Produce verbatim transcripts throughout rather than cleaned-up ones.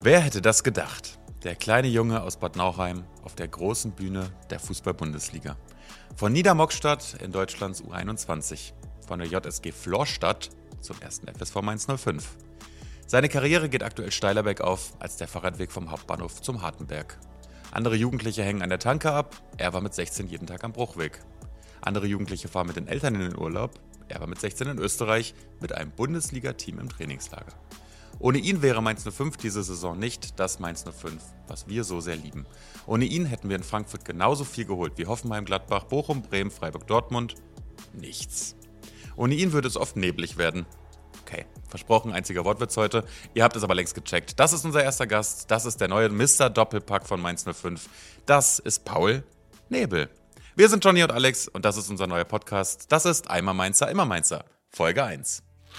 Wer hätte das gedacht? Der kleine Junge aus Bad Nauheim auf der großen Bühne der Fußball-Bundesliga. Von Niedermockstadt in Deutschlands U einundzwanzig. Von der J S G Florstadt zum ersten F S V Mainz null fünf. Seine Karriere geht aktuell steiler bergauf als der Fahrradweg vom Hauptbahnhof zum Hartenberg. Andere Jugendliche hängen an der Tanke ab, er war mit sechzehn jeden Tag am Bruchweg. Andere Jugendliche fahren mit den Eltern in den Urlaub, er war mit sechzehn in Österreich mit einem Bundesliga-Team im Trainingslager. Ohne ihn wäre Mainz null fünf diese Saison nicht das Mainz null fünf, was wir so sehr lieben. Ohne ihn hätten wir in Frankfurt genauso viel geholt wie Hoffenheim, Gladbach, Bochum, Bremen, Freiburg, Dortmund. Nichts. Ohne ihn würde es oft neblig werden. Okay, versprochen, einziger Wortwitz heute. Ihr habt es aber längst gecheckt. Das ist unser erster Gast. Das ist der neue Mister Doppelpack von Mainz null fünf. Das ist Paul Nebel. Wir sind Johnny und Alex und das ist unser neuer Podcast. Das ist Einmal Mainzer, immer Mainzer. Folge eins.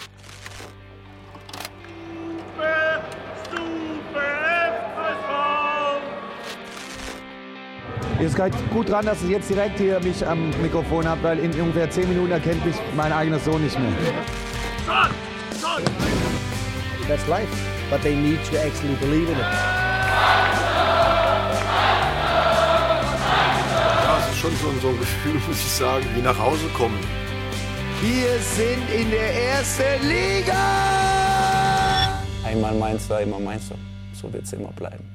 Ihr seid gut dran, dass ich jetzt direkt hier mich am Mikrofon habe, weil in ungefähr zehn Minuten erkennt mich mein eigener Sohn nicht mehr. Son! Son! That's life, but they need to actually believe in it. Ja, es ist schon so, so ein Gefühl, muss ich sagen, wie nach Hause kommen. Wir sind in der ersten Liga! Einmal Mainzer, immer Mainzer. So wird es immer bleiben.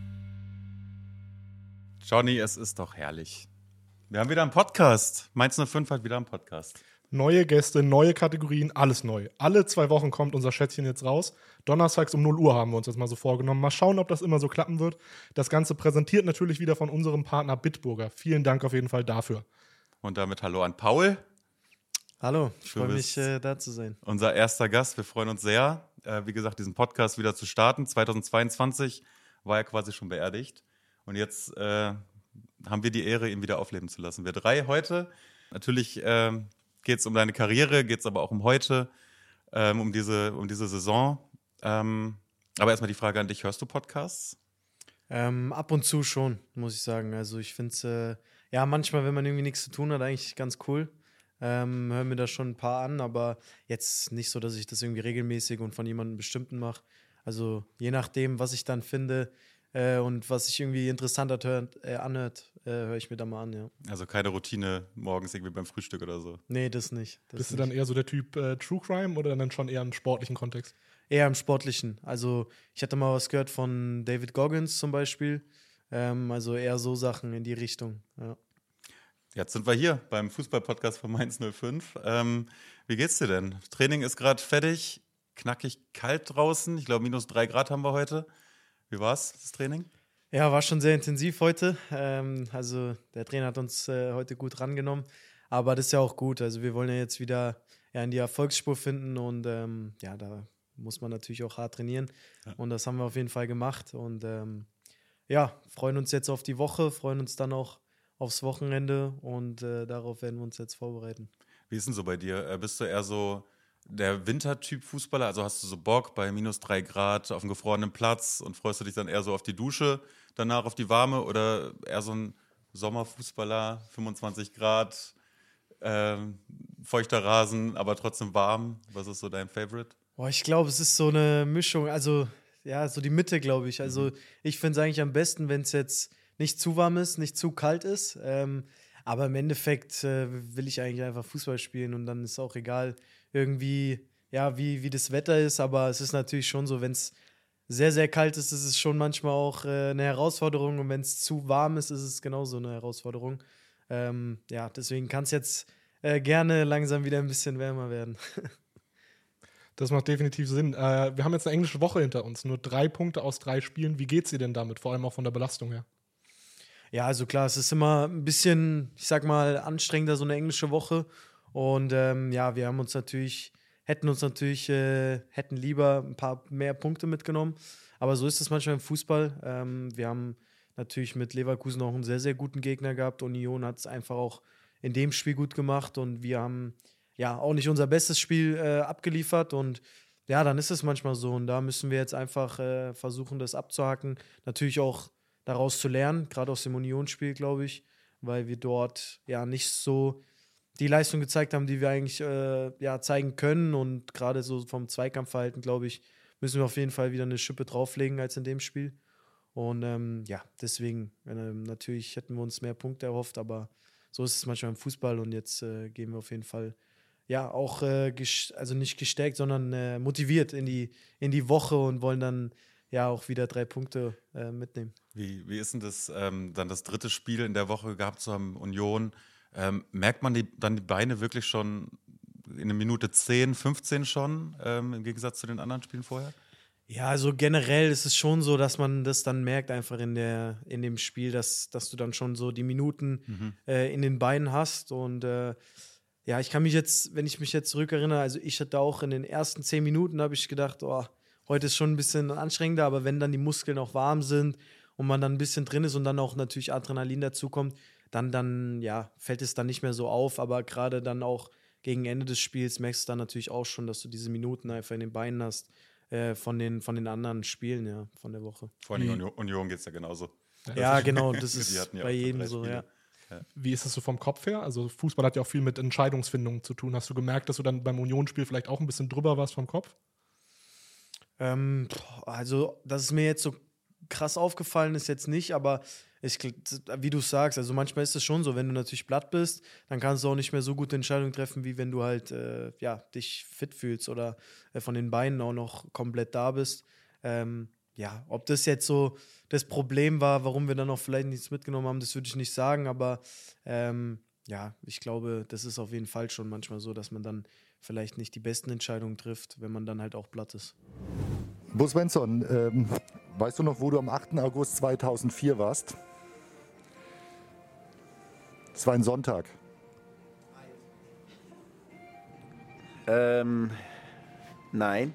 Johnny, es ist doch herrlich. Wir haben wieder einen Podcast. Mainz null fünf hat wieder einen Podcast. Neue Gäste, neue Kategorien, alles neu. Alle zwei Wochen kommt unser Schätzchen jetzt raus. Donnerstags um null Uhr haben wir uns das mal so vorgenommen. Mal schauen, ob das immer so klappen wird. Das Ganze präsentiert natürlich wieder von unserem Partner Bitburger. Vielen Dank auf jeden Fall dafür. Und damit hallo an Paul. Hallo, ich Du freue bist mich, äh, da zu sein. Unser erster Gast. Wir freuen uns sehr, äh, wie gesagt, diesen Podcast wieder zu starten. zweitausendzweiundzwanzig war er quasi schon beerdigt. Und jetzt äh, haben wir die Ehre, ihn wieder aufleben zu lassen. Wir drei heute. Natürlich äh, geht es um deine Karriere, geht es aber auch um heute, ähm, um, diese, um diese Saison. Ähm, aber erstmal die Frage an dich, hörst du Podcasts? Ähm, ab und zu schon, muss ich sagen. Also ich finde es, äh, ja, manchmal, wenn man irgendwie nichts zu tun hat, eigentlich ganz cool. Ähm, hören mir da schon ein paar an, aber jetzt nicht so, dass ich das irgendwie regelmäßig und von jemandem Bestimmten mache. Also je nachdem, was ich dann finde, Äh, und was sich irgendwie interessanter hört, äh, anhört, äh, höre ich mir da mal an, ja. Also keine Routine morgens irgendwie beim Frühstück oder so? Nee, das nicht. Das Bist nicht. du dann eher so der Typ äh, True Crime oder dann schon eher im sportlichen Kontext? Eher im Sportlichen. Also ich hatte mal was gehört von David Goggins zum Beispiel. Ähm, also eher so Sachen in die Richtung, ja. Jetzt sind wir hier beim Fußball-Podcast von Mainz null fünf. Ähm, wie geht's dir denn? Training ist gerade fertig, knackig kalt draußen. Ich glaube, minus drei Grad haben wir heute. Wie war's, das Training? Ja, war schon sehr intensiv heute. Ähm, also der Trainer hat uns äh, heute gut rangenommen. Aber das ist ja auch gut. Also wir wollen ja jetzt wieder ja, in die Erfolgsspur finden. Und ähm, ja, da muss man natürlich auch hart trainieren. Ja. Und das haben wir auf jeden Fall gemacht. Und ähm, ja, freuen uns jetzt auf die Woche, freuen uns dann auch aufs Wochenende. Und äh, darauf werden wir uns jetzt vorbereiten. Wie ist denn so bei dir? Äh, Bist du eher so der Wintertyp Fußballer? Also hast du so Bock bei minus drei Grad auf einem gefrorenen Platz und freust du dich dann eher so auf die Dusche, danach auf die warme, oder eher so ein Sommerfußballer, fünfundzwanzig Grad, ähm, feuchter Rasen, aber trotzdem warm? Was ist so dein Favorite? Boah, ich glaube, es ist so eine Mischung, also ja, so die Mitte, glaube ich. Also Mhm. ich finde es eigentlich am besten, wenn es jetzt nicht zu warm ist, nicht zu kalt ist. Ähm, aber im Endeffekt äh, will ich eigentlich einfach Fußball spielen und dann ist auch egal irgendwie, ja, wie, wie das Wetter ist. Aber es ist natürlich schon so, wenn es sehr, sehr kalt ist, ist es schon manchmal auch äh, eine Herausforderung. Und wenn es zu warm ist, ist es genauso eine Herausforderung. Ähm, ja, deswegen kann es jetzt äh, gerne langsam wieder ein bisschen wärmer werden. Das macht definitiv Sinn. Äh, wir haben jetzt eine englische Woche hinter uns. Nur drei Punkte aus drei Spielen. Wie geht's dir denn damit? Vor allem auch von der Belastung her. Ja, also klar, es ist immer ein bisschen, ich sag mal, anstrengender, so eine englische Woche. Und ähm, ja, wir haben uns natürlich, hätten uns natürlich, äh, hätten lieber ein paar mehr Punkte mitgenommen. Aber so ist es manchmal im Fußball. Ähm, wir haben natürlich mit Leverkusen auch einen sehr, sehr guten Gegner gehabt. Union hat es einfach auch in dem Spiel gut gemacht. Und wir haben ja auch nicht unser bestes Spiel äh, abgeliefert. Und ja, dann ist es manchmal so. Und da müssen wir jetzt einfach äh, versuchen, das abzuhaken. Natürlich auch daraus zu lernen, gerade aus dem Unionsspiel, glaube ich, weil wir dort ja nicht so die Leistung gezeigt haben, die wir eigentlich äh, ja, zeigen können. Und gerade so vom Zweikampfverhalten, glaube ich, müssen wir auf jeden Fall wieder eine Schippe drauflegen als in dem Spiel. Und ähm, ja, deswegen, ähm, natürlich hätten wir uns mehr Punkte erhofft, aber so ist es manchmal im Fußball und jetzt äh, gehen wir auf jeden Fall ja auch, äh, ges- also nicht gestärkt, sondern äh, motiviert in die, in die Woche und wollen dann ja auch wieder drei Punkte äh, mitnehmen. Wie, wie ist denn das, ähm, dann das dritte Spiel in der Woche gehabt zu haben, Union? Ähm, merkt man die, dann die Beine wirklich schon in der Minute zehn, fünfzehn schon, ähm, im Gegensatz zu den anderen Spielen vorher? Ja, also generell ist es schon so, dass man das dann merkt einfach in, der, in dem Spiel, dass, dass du dann schon so die Minuten Mhm. äh, in den Beinen hast. Und äh, ja, ich kann mich jetzt, wenn ich mich jetzt zurückerinnere, also ich hatte auch in den ersten zehn Minuten, habe ich gedacht, oh, heute ist schon ein bisschen anstrengender, aber wenn dann die Muskeln auch warm sind und man dann ein bisschen drin ist und dann auch natürlich Adrenalin dazukommt, dann, dann ja, fällt es dann nicht mehr so auf. Aber gerade dann auch gegen Ende des Spiels merkst du dann natürlich auch schon, dass du diese Minuten einfach in den Beinen hast. Äh, von, den, von den anderen Spielen, ja, von der Woche. Vor allem Union, Union geht es ja genauso. Ja, genau, das Die ist hatten ja bei auch jedem drei so, Spiele. ja. Wie ist es so vom Kopf her? Also Fußball hat ja auch viel mit Entscheidungsfindung zu tun. Hast du gemerkt, dass du dann beim Unionsspiel vielleicht auch ein bisschen drüber warst vom Kopf? Ähm, also, dass es mir jetzt so krass aufgefallen ist, jetzt nicht, aber ich, wie du sagst, also manchmal ist es schon so, wenn du natürlich platt bist, dann kannst du auch nicht mehr so gute Entscheidungen treffen, wie wenn du halt äh, ja, dich fit fühlst oder äh, von den Beinen auch noch komplett da bist. Ähm, ja, ob das jetzt so das Problem war, warum wir dann auch vielleicht nichts mitgenommen haben, das würde ich nicht sagen, aber ähm, ja, ich glaube, das ist auf jeden Fall schon manchmal so, dass man dann vielleicht nicht die besten Entscheidungen trifft, wenn man dann halt auch platt ist. Bo Svensson, ähm, weißt du noch, wo du am achten August zweitausendvier warst? Es war ein Sonntag. Ähm, nein.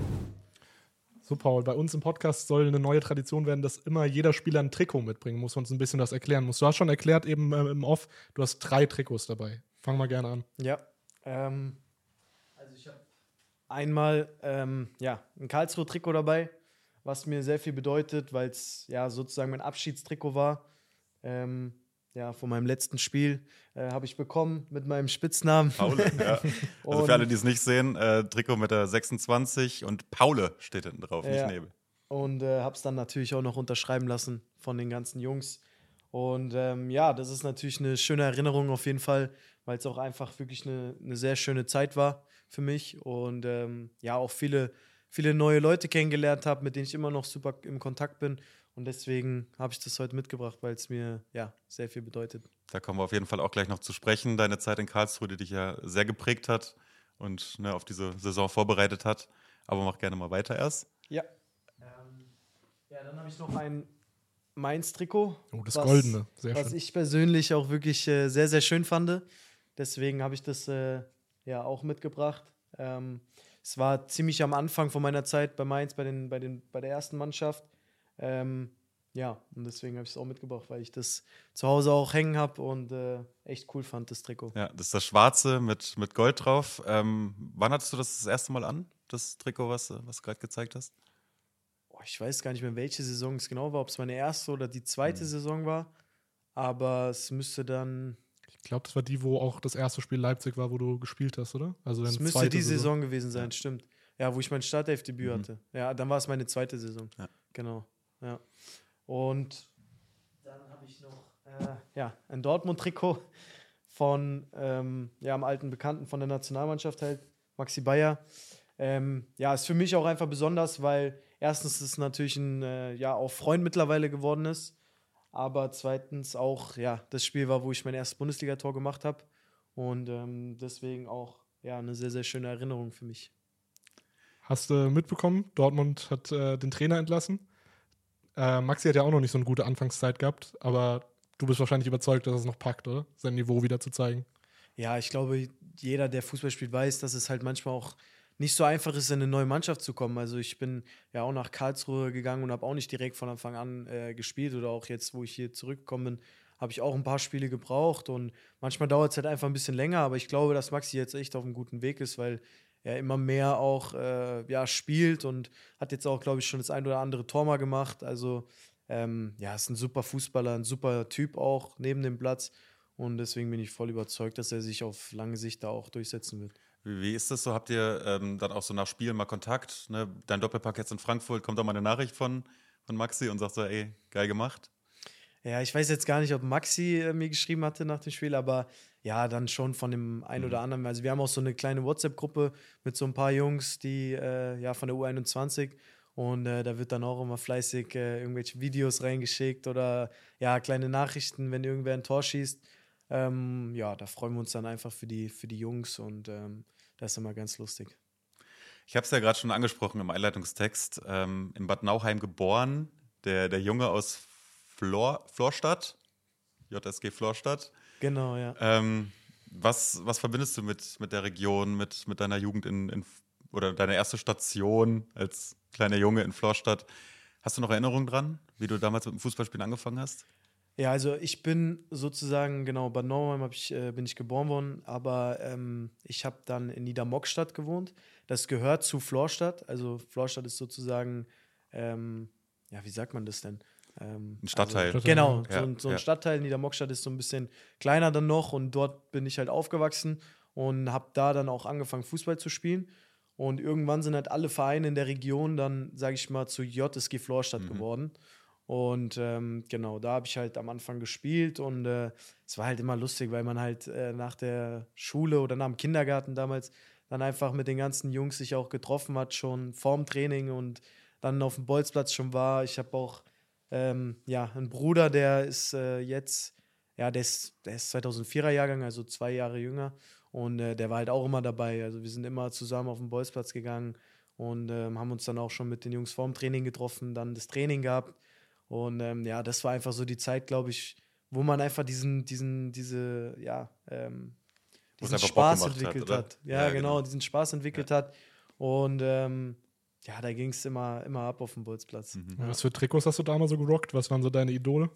So, Paul, bei uns im Podcast soll eine neue Tradition werden, dass immer jeder Spieler ein Trikot mitbringen muss und uns ein bisschen das erklären muss. Du hast schon erklärt eben äh, im Off, du hast drei Trikots dabei. Fang mal gerne an. Ja, ähm, also ich habe einmal ähm, ja, ein Karlsruhe-Trikot dabei, was mir sehr viel bedeutet, weil es ja sozusagen mein Abschiedstrikot war. Ähm, ja, von meinem letzten Spiel äh, habe ich bekommen mit meinem Spitznamen. Paule, ja. Also für alle, die es nicht sehen, äh, Trikot mit der sechsundzwanzig und Paule steht hinten drauf, Ja. nicht Nebel. Und äh, habe es dann natürlich auch noch unterschreiben lassen von den ganzen Jungs. Und ähm, ja, das ist natürlich eine schöne Erinnerung auf jeden Fall, weil es auch einfach wirklich eine, eine sehr schöne Zeit war für mich. Und ähm, ja, auch viele, viele neue Leute kennengelernt habe, mit denen ich immer noch super im Kontakt bin. Und deswegen habe ich das heute mitgebracht, weil es mir ja sehr viel bedeutet. Da kommen wir auf jeden Fall auch gleich noch zu sprechen. Deine Zeit in Karlsruhe, die dich ja sehr geprägt hat und ne, auf diese Saison vorbereitet hat. Aber mach gerne mal weiter erst. Ja. Ähm, ja, dann habe ich noch ein Mainz-Trikot. Oh, das was- Goldene. Sehr was schön. ich persönlich auch wirklich äh, sehr, sehr schön fand. Deswegen habe ich das äh, ja auch mitgebracht. Ähm, es war ziemlich am Anfang von meiner Zeit bei Mainz, bei, den, bei, den, bei der ersten Mannschaft. Ähm, ja, und deswegen habe ich es auch mitgebracht, weil ich das zu Hause auch hängen habe und äh, echt cool fand, das Trikot. Ja, das ist das Schwarze mit, mit Gold drauf. Ähm, wann hattest du das das erste Mal an, das Trikot, was, was du gerade gezeigt hast? Boah, ich weiß gar nicht mehr, welche Saison es genau war, ob es meine erste oder die zweite Mhm. Saison war. Aber es müsste dann, Ich glaube, das war die, wo auch das erste Spiel Leipzig war, wo du gespielt hast, oder? Also es deine müsste zweite die Saison gewesen sein, stimmt. Ja, wo ich mein Startelfdebüt Mhm. hatte. Ja, dann war es meine zweite Saison. Ja. Genau. Ja. Und dann habe ich noch äh, ja, ein Dortmund-Trikot von ähm, ja, einem alten Bekannten von der Nationalmannschaft halt, Maxi Bayer. Ähm, ja, ist für mich auch einfach besonders, weil erstens es natürlich ein äh, ja, auch Freund mittlerweile geworden ist, aber zweitens auch ja, das Spiel war, wo ich mein erstes Bundesligator gemacht habe und ähm, deswegen auch ja, eine sehr, sehr schöne Erinnerung für mich. Hast du mitbekommen, Dortmund hat äh, den Trainer entlassen. Äh, Maxi hat ja auch noch nicht so eine gute Anfangszeit gehabt, aber du bist wahrscheinlich überzeugt, dass es noch packt, oder? Sein Niveau wieder zu zeigen. Ja, ich glaube, jeder, der Fußball spielt, weiß, dass es halt manchmal auch nicht so einfach ist, in eine neue Mannschaft zu kommen. Also ich bin ja auch nach Karlsruhe gegangen und habe auch nicht direkt von Anfang an äh, gespielt oder auch jetzt, wo ich hier zurückgekommen bin, habe ich auch ein paar Spiele gebraucht und manchmal dauert es halt einfach ein bisschen länger, aber ich glaube, dass Maxi jetzt echt auf einem guten Weg ist, weil er immer mehr auch äh, ja, spielt und hat jetzt auch, glaube ich, schon das ein oder andere Tor mal gemacht. Also ähm, ja, ist ein super Fußballer, ein super Typ auch neben dem Platz und deswegen bin ich voll überzeugt, dass er sich auf lange Sicht da auch durchsetzen wird. Wie, wie ist das so? Habt ihr ähm, dann auch so nach Spielen mal Kontakt? Ne? Dein Doppelpack jetzt in Frankfurt, kommt da mal eine Nachricht von, von Maxi und sagt so, ey, geil gemacht? Ja, ich weiß jetzt gar nicht, ob Maxi äh, mir geschrieben hatte nach dem Spiel, aber ja, dann schon von dem einen Mhm. oder anderen. Also wir haben auch so eine kleine WhatsApp-Gruppe mit so ein paar Jungs, die äh, ja von der U einundzwanzig, und äh, da wird dann auch immer fleißig äh, irgendwelche Videos reingeschickt oder ja, kleine Nachrichten, wenn irgendwer ein Tor schießt. Ähm, ja, da freuen wir uns dann einfach für die, für die Jungs, und ähm, das ist immer ganz lustig. Ich habe es ja gerade schon angesprochen im Einleitungstext. Ähm, in Bad Nauheim geboren, der, der Junge aus Flor, Florstadt, J S G Florstadt. Genau, ja. Ähm, was, was verbindest du mit, mit der Region, mit, mit deiner Jugend in, in oder deine erste Station als kleiner Junge in Florstadt? Hast du noch Erinnerungen dran, wie du damals mit dem Fußballspielen angefangen hast? Ja, also ich bin sozusagen, genau, Bad Nauheim hab ich, äh, bin ich geboren worden, aber ähm, ich habe dann in Niedermockstadt gewohnt. Das gehört zu Florstadt. Also Florstadt ist sozusagen, ähm, ja, wie sagt man das denn? Ähm, Ein Stadtteil. Also, genau, Ja, so, ein- so ein ja. Stadtteil. Niedermockstadt ist so ein bisschen kleiner dann noch, und dort bin ich halt aufgewachsen und habe da dann auch angefangen, Fußball zu spielen. Und irgendwann sind halt alle Vereine in der Region dann, sage ich mal, zu J S G Florstadt Mhm. geworden. Und ähm, genau, da habe ich halt am Anfang gespielt, und äh, es war halt immer lustig, weil man halt äh, nach der Schule oder nach dem Kindergarten damals dann einfach mit den ganzen Jungs sich auch getroffen hat, schon vorm Training, und dann auf dem Bolzplatz schon war. Ich habe auch ähm, ja, einen Bruder, der ist äh, jetzt, ja, der ist, der ist zweitausendvierer Jahrgang, also zwei Jahre jünger, und äh, der war halt auch immer dabei. Also wir sind immer zusammen auf den Bolzplatz gegangen und ähm, haben uns dann auch schon mit den Jungs vorm Training getroffen, dann das Training gehabt. Und ähm, ja, das war einfach so die Zeit, glaube ich, wo man einfach diesen, diesen, diese, ja, ähm, Wo es diesen einfach Bock Spaß gemacht hat, entwickelt oder? hat. Ja, Ja, genau, genau. diesen Spaß entwickelt hat. Und ähm, ja, da ging es immer, immer ab auf dem Bolzplatz. Mhm. Ja. Was für Trikots hast du damals so gerockt? Was waren so deine Idole?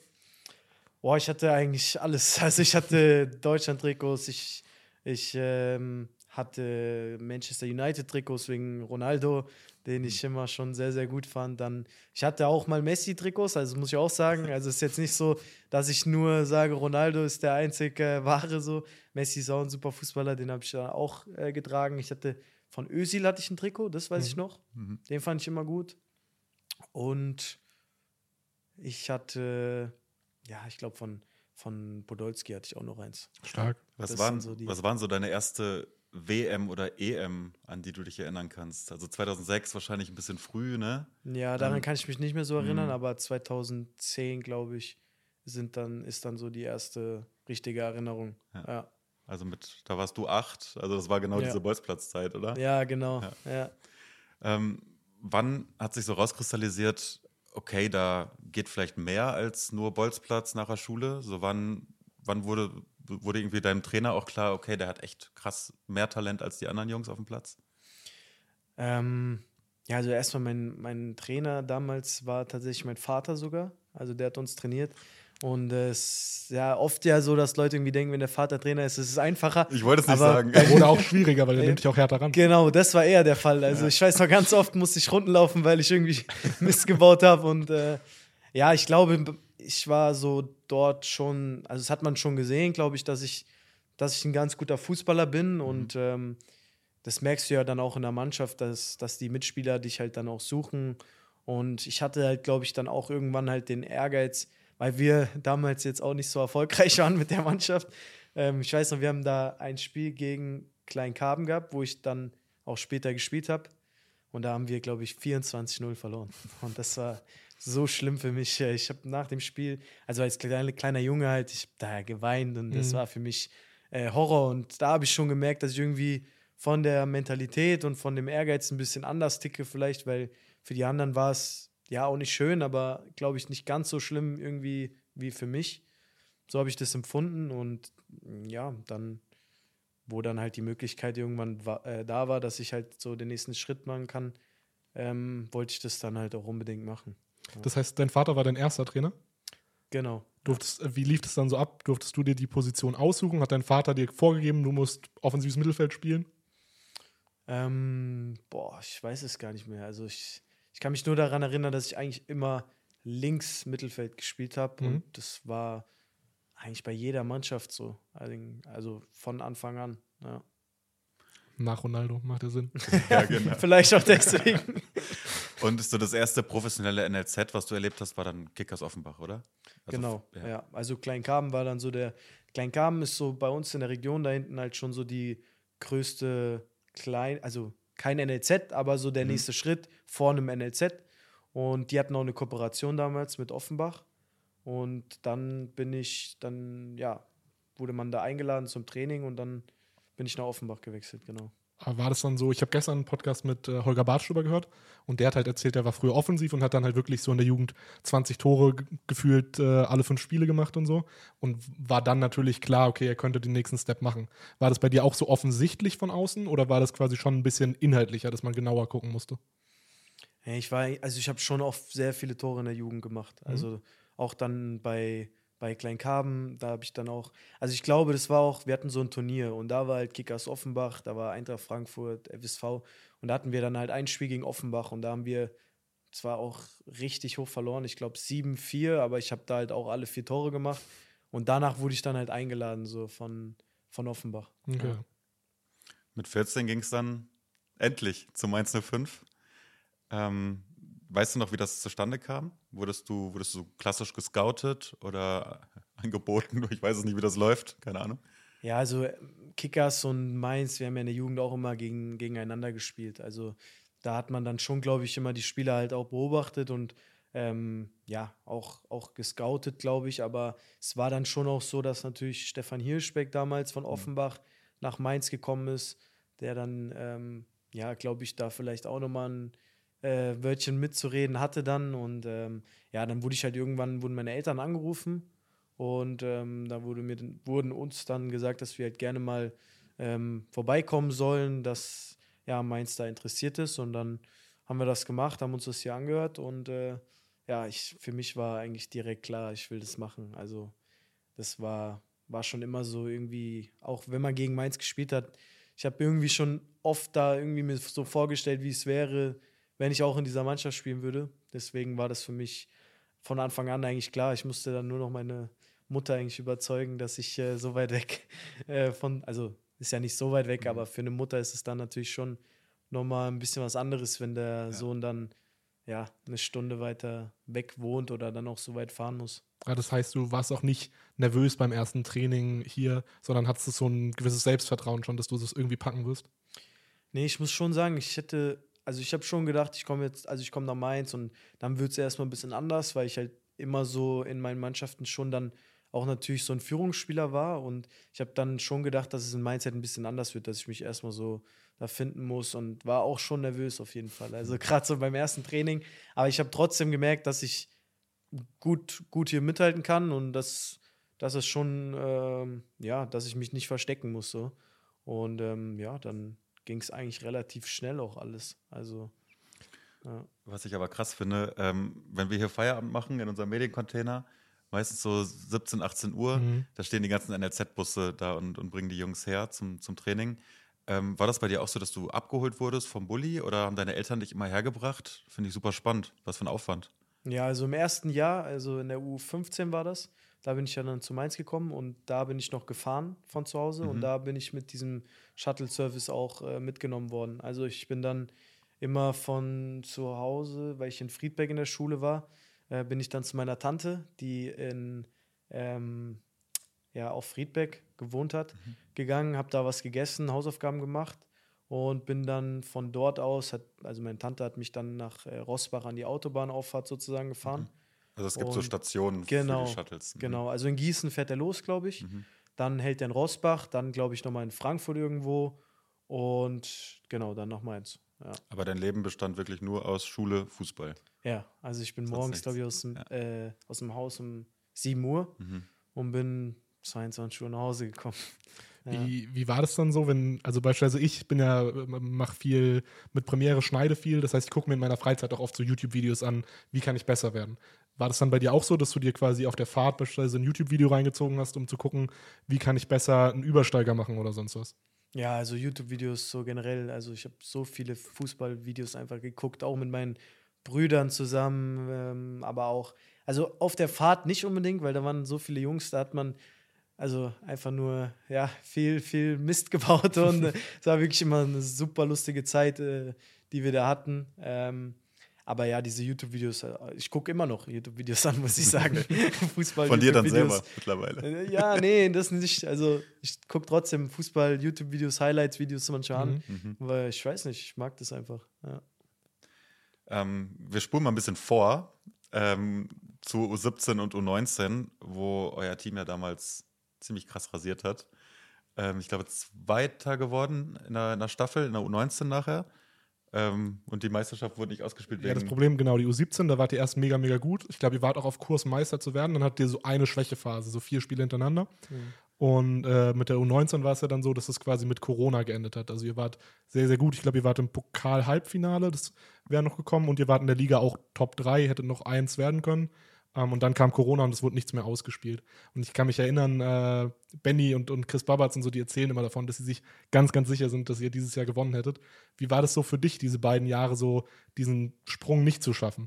Boah, ich hatte eigentlich alles. Also ich hatte Deutschland-Trikots, ich, ich ähm, hatte Manchester United-Trikots wegen Ronaldo, den ich immer schon sehr, sehr gut fand. Dann, ich hatte auch mal Messi-Trikots, also muss ich auch sagen. Also es ist jetzt nicht so, dass ich nur sage, Ronaldo ist der einzige äh, wahre so. Messi ist auch ein super Fußballer, den habe ich dann auch äh, getragen. Ich hatte von Özil hatte ich ein Trikot, das weiß ich noch. Mhm. Den fand ich immer gut. Und ich hatte, ja, ich glaube von, von Podolski hatte ich auch noch eins. Stark. Was Das waren, sind so die- was waren so deine erste W M oder E M, an die du dich erinnern kannst? Also zweitausendsechs wahrscheinlich ein bisschen früh, ne? Ja, daran Ähm, kann ich mich nicht mehr so erinnern, mh. aber zweitausendzehn, glaube ich, sind dann, ist dann so die erste richtige Erinnerung. Ja. Ja, Also mit, da warst du acht, also das war genau Ja. diese Bolzplatzzeit, oder? ja genau. Ja. Ja. Ähm, wann hat sich so rauskristallisiert, okay, da geht vielleicht mehr als nur Bolzplatz nach der Schule? So wann, wann wurde, wurde irgendwie deinem Trainer auch klar, okay, der hat echt krass mehr Talent als die anderen Jungs auf dem Platz? Ähm, ja, also erstmal mein, mein Trainer damals war tatsächlich mein Vater sogar. Also der hat uns trainiert. Und es ist ja oft ja so, dass Leute irgendwie denken, wenn der Vater Trainer ist, ist es einfacher. Ich wollte es nicht Aber- sagen. Oder auch schwieriger, weil der nimmt dich auch härter ran. Genau, das war eher der Fall. Also ich weiß noch, ganz oft musste ich Runden laufen, weil ich irgendwie Mist gebaut habe. Und äh, ja, ich glaube, ich war so dort schon, also das hat man schon gesehen, glaube ich, dass ich, dass ich ein ganz guter Fußballer bin. Und ähm, das merkst du ja dann auch in der Mannschaft, dass, dass die Mitspieler dich halt dann auch suchen. Und ich hatte halt, glaube ich, dann auch irgendwann halt den Ehrgeiz, weil wir damals jetzt auch nicht so erfolgreich waren mit der Mannschaft. Ähm, ich weiß noch, wir haben da ein Spiel gegen Kleinkarben gehabt, wo ich dann auch später gespielt habe. Und da haben wir, glaube ich, vierundzwanzig null verloren. Und das war so schlimm für mich. Ich habe nach dem Spiel, also als kleiner, kleiner Junge halt, ich habe da geweint, und das Mhm. war für mich äh, Horror. Und da habe ich schon gemerkt, dass ich irgendwie von der Mentalität und von dem Ehrgeiz ein bisschen anders ticke vielleicht, weil für die anderen war es ja auch nicht schön, aber glaube ich nicht ganz so schlimm irgendwie wie für mich. So habe ich das empfunden, und ja, dann, wo dann halt die Möglichkeit irgendwann wa- äh, da war, dass ich halt so den nächsten Schritt machen kann, ähm, wollte ich das dann halt auch unbedingt machen. Das heißt, dein Vater war dein erster Trainer? Genau. Durftest, äh, wie lief das dann so ab? Durftest du dir die Position aussuchen? Hat dein Vater dir vorgegeben, du musst offensives Mittelfeld spielen? Ähm, boah, ich weiß es gar nicht mehr. Also ich, ich kann mich nur daran erinnern, dass ich eigentlich immer links Mittelfeld gespielt habe, Mhm. und das war eigentlich bei jeder Mannschaft so. Also von Anfang an. Ja. Nach Ronaldo, macht ja Sinn. Ja, genau. Vielleicht auch deswegen. Und so das erste professionelle N L Z, was du erlebt hast, war dann Kickers Offenbach, oder? Also, Genau, ja. ja. Also Kleinkaben war dann so der, Kleinkaben ist so bei uns in der Region da hinten halt schon so die größte Klein, also kein N L Z, aber so der Mhm. nächste Schritt vor einem N L Z. Und die hatten auch eine Kooperation damals mit Offenbach. Und dann bin ich, dann, ja, wurde man da eingeladen zum Training und dann bin ich nach Offenbach gewechselt, genau. Aber war das dann so, ich habe gestern einen Podcast mit äh, Holger Bartstuber gehört und der hat halt erzählt, der war früher offensiv und hat dann halt wirklich so in der Jugend zwanzig Tore g- gefühlt äh, alle fünf Spiele gemacht und so und war dann natürlich klar, okay, er könnte den nächsten Step machen. War das bei dir auch so offensichtlich von außen oder war das quasi schon ein bisschen inhaltlicher, dass man genauer gucken musste? Ja, ich war, also ich habe schon oft sehr viele Tore in der Jugend gemacht. Also auch dann bei, bei Kleinkaben, da habe ich dann auch, also ich glaube, das war auch, wir hatten so ein Turnier und da war halt Kickers Offenbach, da war Eintracht Frankfurt, F S V und da hatten wir dann halt ein Spiel gegen Offenbach und da haben wir zwar auch richtig hoch verloren, ich glaube sieben vier, aber ich habe da halt auch alle vier Tore gemacht und danach wurde ich dann halt eingeladen so von, von Offenbach. Okay. Ja. Mit vierzehn ging es dann endlich zum Mainz null fünf. Ähm, weißt du noch, wie das zustande kam? Wurdest du, wurdest du so klassisch gescoutet oder angeboten? Ich weiß es nicht, wie das läuft. Keine Ahnung. Ja, also äh, Kickers und Mainz, wir haben ja in der Jugend auch immer gegen, gegeneinander gespielt. Also da hat man dann schon, glaube ich, immer die Spieler halt auch beobachtet und ähm, ja, auch, auch gescoutet, glaube ich. Aber es war dann schon auch so, dass natürlich Stefan Hirschbeck damals von Offenbach nach Mainz gekommen ist, der dann, ähm, ja, glaube ich, da vielleicht auch nochmal ein äh, Wörtchen mitzureden hatte dann. Und ähm, ja, dann wurde ich halt irgendwann, wurden meine Eltern angerufen. Und ähm, da wurde mir, wurden uns dann gesagt, dass wir halt gerne mal ähm, vorbeikommen sollen, dass ja, Mainz da interessiert ist. Und dann haben wir das gemacht, haben uns das hier angehört. Und äh, ja, ich, für mich war eigentlich direkt klar, ich will das machen. Also das war, war schon immer so irgendwie, auch wenn man gegen Mainz gespielt hat, ich habe irgendwie schon oft da irgendwie mir so vorgestellt, wie es wäre, wenn ich auch in dieser Mannschaft spielen würde. Deswegen war das für mich von Anfang an eigentlich klar. Ich musste dann nur noch meine Mutter eigentlich überzeugen, dass ich äh, so weit weg äh, von, also ist ja nicht so weit weg, aber für eine Mutter ist es dann natürlich schon nochmal ein bisschen was anderes, wenn der ja. Sohn dann ja eine Stunde weiter weg wohnt oder dann auch so weit fahren muss. Ja, das heißt, du warst auch nicht nervös beim ersten Training hier, sondern hattest so ein gewisses Selbstvertrauen schon, dass du das irgendwie packen wirst? Nee, ich muss schon sagen, ich hätte, also ich habe schon gedacht, ich komme jetzt, also ich komme nach Mainz und dann wird es erstmal ein bisschen anders, weil ich halt immer so in meinen Mannschaften schon dann auch natürlich so ein Führungsspieler war und ich habe dann schon gedacht, dass es in Mainz halt ein bisschen anders wird, dass ich mich erstmal so da finden muss und war auch schon nervös auf jeden Fall. Also gerade so beim ersten Training, aber ich habe trotzdem gemerkt, dass ich gut, gut hier mithalten kann und dass, dass es schon, ähm, ja, dass ich mich nicht verstecken muss so. Und ähm, ja, dann ging es eigentlich relativ schnell auch alles. Also ja. Was ich aber krass finde, ähm, wenn wir hier Feierabend machen in unserem Mediencontainer, meistens so siebzehn, achtzehn Uhr, mhm. da stehen die ganzen N L Z-Busse da und, und bringen die Jungs her zum, zum Training. Ähm, war das bei dir auch so, dass du abgeholt wurdest vom Bulli oder haben deine Eltern dich immer hergebracht? Finde ich super spannend. Was für ein Aufwand. Ja, also im ersten Jahr, also in der U fünfzehn war das, da bin ich ja dann zu Mainz gekommen und da bin ich noch gefahren von zu Hause mhm. und da bin ich mit diesem Shuttle-Service auch äh, mitgenommen worden. Also ich bin dann immer von zu Hause, weil ich in Friedberg in der Schule war, äh, bin ich dann zu meiner Tante, die in ähm, ja, auf Friedberg gewohnt hat, mhm. gegangen, habe da was gegessen, Hausaufgaben gemacht und bin dann von dort aus, hat, also meine Tante hat mich dann nach äh, Rossbach an die Autobahnauffahrt sozusagen gefahren. Also es gibt und so Stationen genau, für die Shuttles. Mhm. Genau, also in Gießen fährt er los, glaube ich. Mhm. Dann hält er in Rossbach, dann glaube ich nochmal in Frankfurt irgendwo und genau, dann nach Mainz. Ja. Aber dein Leben bestand wirklich nur aus Schule, Fußball? Ja, also ich bin Sonst morgens, glaube ich, aus dem, ja. äh, aus dem Haus um sieben Uhr mhm. und bin zweiundzwanzig Uhr nach Hause gekommen. Ja. Wie, wie war das dann so, wenn, also beispielsweise ich bin ja, mache viel mit Premiere, schneide viel, das heißt, ich gucke mir in meiner Freizeit auch oft so YouTube-Videos an, wie kann ich besser werden? War das dann bei dir auch so, dass du dir quasi auf der Fahrt beispielsweise ein YouTube-Video reingezogen hast, um zu gucken, wie kann ich besser einen Übersteiger machen oder sonst was? Ja, also YouTube-Videos so generell, also ich habe so viele Fußball-Videos einfach geguckt, auch mit meinen Brüdern zusammen, ähm, aber auch, also auf der Fahrt nicht unbedingt, weil da waren so viele Jungs, da hat man, also einfach nur, ja, viel, viel Mist gebaut und äh, es war wirklich immer eine super lustige Zeit, äh, die wir da hatten. Ähm, aber ja, diese YouTube-Videos, äh, ich gucke immer noch YouTube-Videos an, muss ich sagen. Fußball Von dir dann YouTube-Videos. selber mittlerweile. Äh, ja, nee, das nicht. Also ich gucke trotzdem Fußball-YouTube-Videos, Highlights-Videos manchmal an, Mhm. weil ich weiß nicht, ich mag das einfach. Ja. Ähm, wir spulen mal ein bisschen vor ähm, zu U siebzehn und U neunzehn, wo euer Team ja damals ziemlich krass rasiert hat. Ähm, ich glaube, Zweiter geworden in der, in der Staffel, in der U neunzehn nachher. Ähm, und die Meisterschaft wurde nicht ausgespielt. Ja, das wegen- Problem, genau, die U siebzehn, da wart ihr erst mega, mega gut. Ich glaube, ihr wart auch auf Kurs, Meister zu werden. Dann hattet ihr so eine Schwächephase, so vier Spiele hintereinander. Mhm. Und äh, mit der U neunzehn war es ja dann so, dass es quasi mit Corona geendet hat. Also ihr wart sehr, sehr gut. Ich glaube, ihr wart im Pokal-Halbfinale, das wäre noch gekommen. Und ihr wart in der Liga auch Top drei, hättet noch eins werden können. Ähm, und dann kam Corona und es wurde nichts mehr ausgespielt. Und ich kann mich erinnern, äh, Benny und, und Chris Babatz und so, die erzählen immer davon, dass sie sich ganz, ganz sicher sind, dass ihr dieses Jahr gewonnen hättet. Wie war das so für dich, diese beiden Jahre so, diesen Sprung nicht zu schaffen?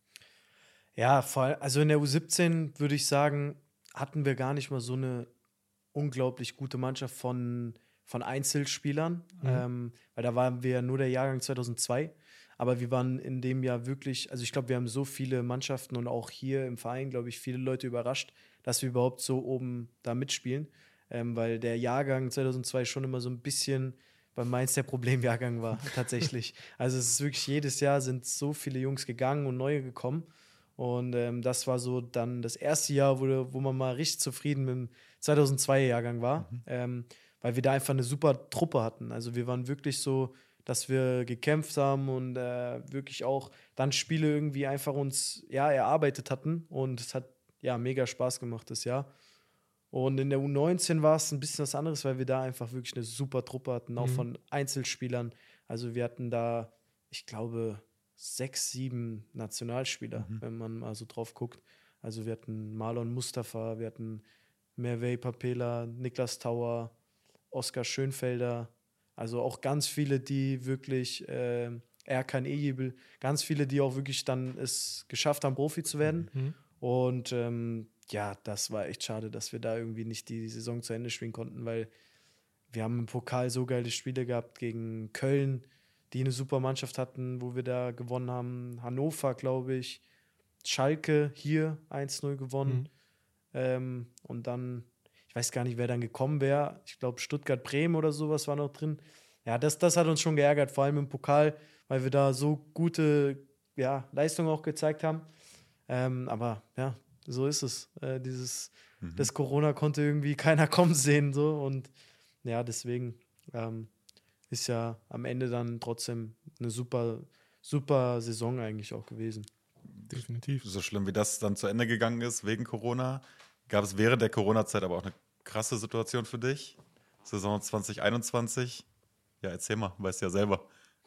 Ja, vor allem, also in der U siebzehn würde ich sagen, hatten wir gar nicht mal so eine unglaublich gute Mannschaft von, von Einzelspielern, Mhm. ähm, weil da waren wir ja nur der Jahrgang zweitausendzwei, aber wir waren in dem Jahr wirklich, also ich glaube, wir haben so viele Mannschaften und auch hier im Verein, glaube ich, viele Leute überrascht, dass wir überhaupt so oben da mitspielen, ähm, weil der Jahrgang zweitausendzwei schon immer so ein bisschen bei Mainz der Problemjahrgang war, tatsächlich. Also es ist wirklich, jedes Jahr sind so viele Jungs gegangen und neue gekommen. Und ähm, das war so dann das erste Jahr, wo, wo man mal richtig zufrieden mit dem zweitausendzwei-Jahrgang war, Mhm. ähm, weil wir da einfach eine super Truppe hatten. Also wir waren wirklich so, dass wir gekämpft haben und äh, wirklich auch dann Spiele irgendwie einfach uns ja, erarbeitet hatten. Und es hat ja mega Spaß gemacht das Jahr. Und in der U neunzehn war es ein bisschen was anderes, weil wir da einfach wirklich eine super Truppe hatten, auch Mhm. von Einzelspielern. Also wir hatten da, ich glaube, sechs, sieben Nationalspieler, Mhm. wenn man mal so drauf guckt. Also wir hatten Marlon Mustafa, wir hatten Mervey Papela, Niklas Tauer, Oskar Schönfelder, also auch ganz viele, die wirklich, äh, Erkan Ejibel, ganz viele, die auch wirklich dann es geschafft haben, Profi zu werden. Mhm. Und ähm, ja, das war echt schade, dass wir da irgendwie nicht die Saison zu Ende spielen konnten, weil wir haben im Pokal so geile Spiele gehabt gegen Köln, die eine super Mannschaft hatten, wo wir da gewonnen haben. Hannover, glaube ich. Schalke hier eins null gewonnen. Mhm. Ähm, und dann, ich weiß gar nicht, wer dann gekommen wäre. Ich glaube, Stuttgart-Bremen oder sowas war noch drin. Ja, das, das hat uns schon geärgert, vor allem im Pokal, weil wir da so gute ja, Leistungen auch gezeigt haben. Ähm, aber ja, so ist es. Äh, dieses, Mhm. das Corona konnte irgendwie keiner kommen sehen. So. Und ja, deswegen ähm, ist ja am Ende dann trotzdem eine super, super Saison eigentlich auch gewesen. Definitiv. So schlimm wie das dann zu Ende gegangen ist wegen Corona, gab es während der Corona-Zeit aber auch eine krasse Situation für dich. Saison zwanzig einundzwanzig. Ja, erzähl mal, weißt ja selber.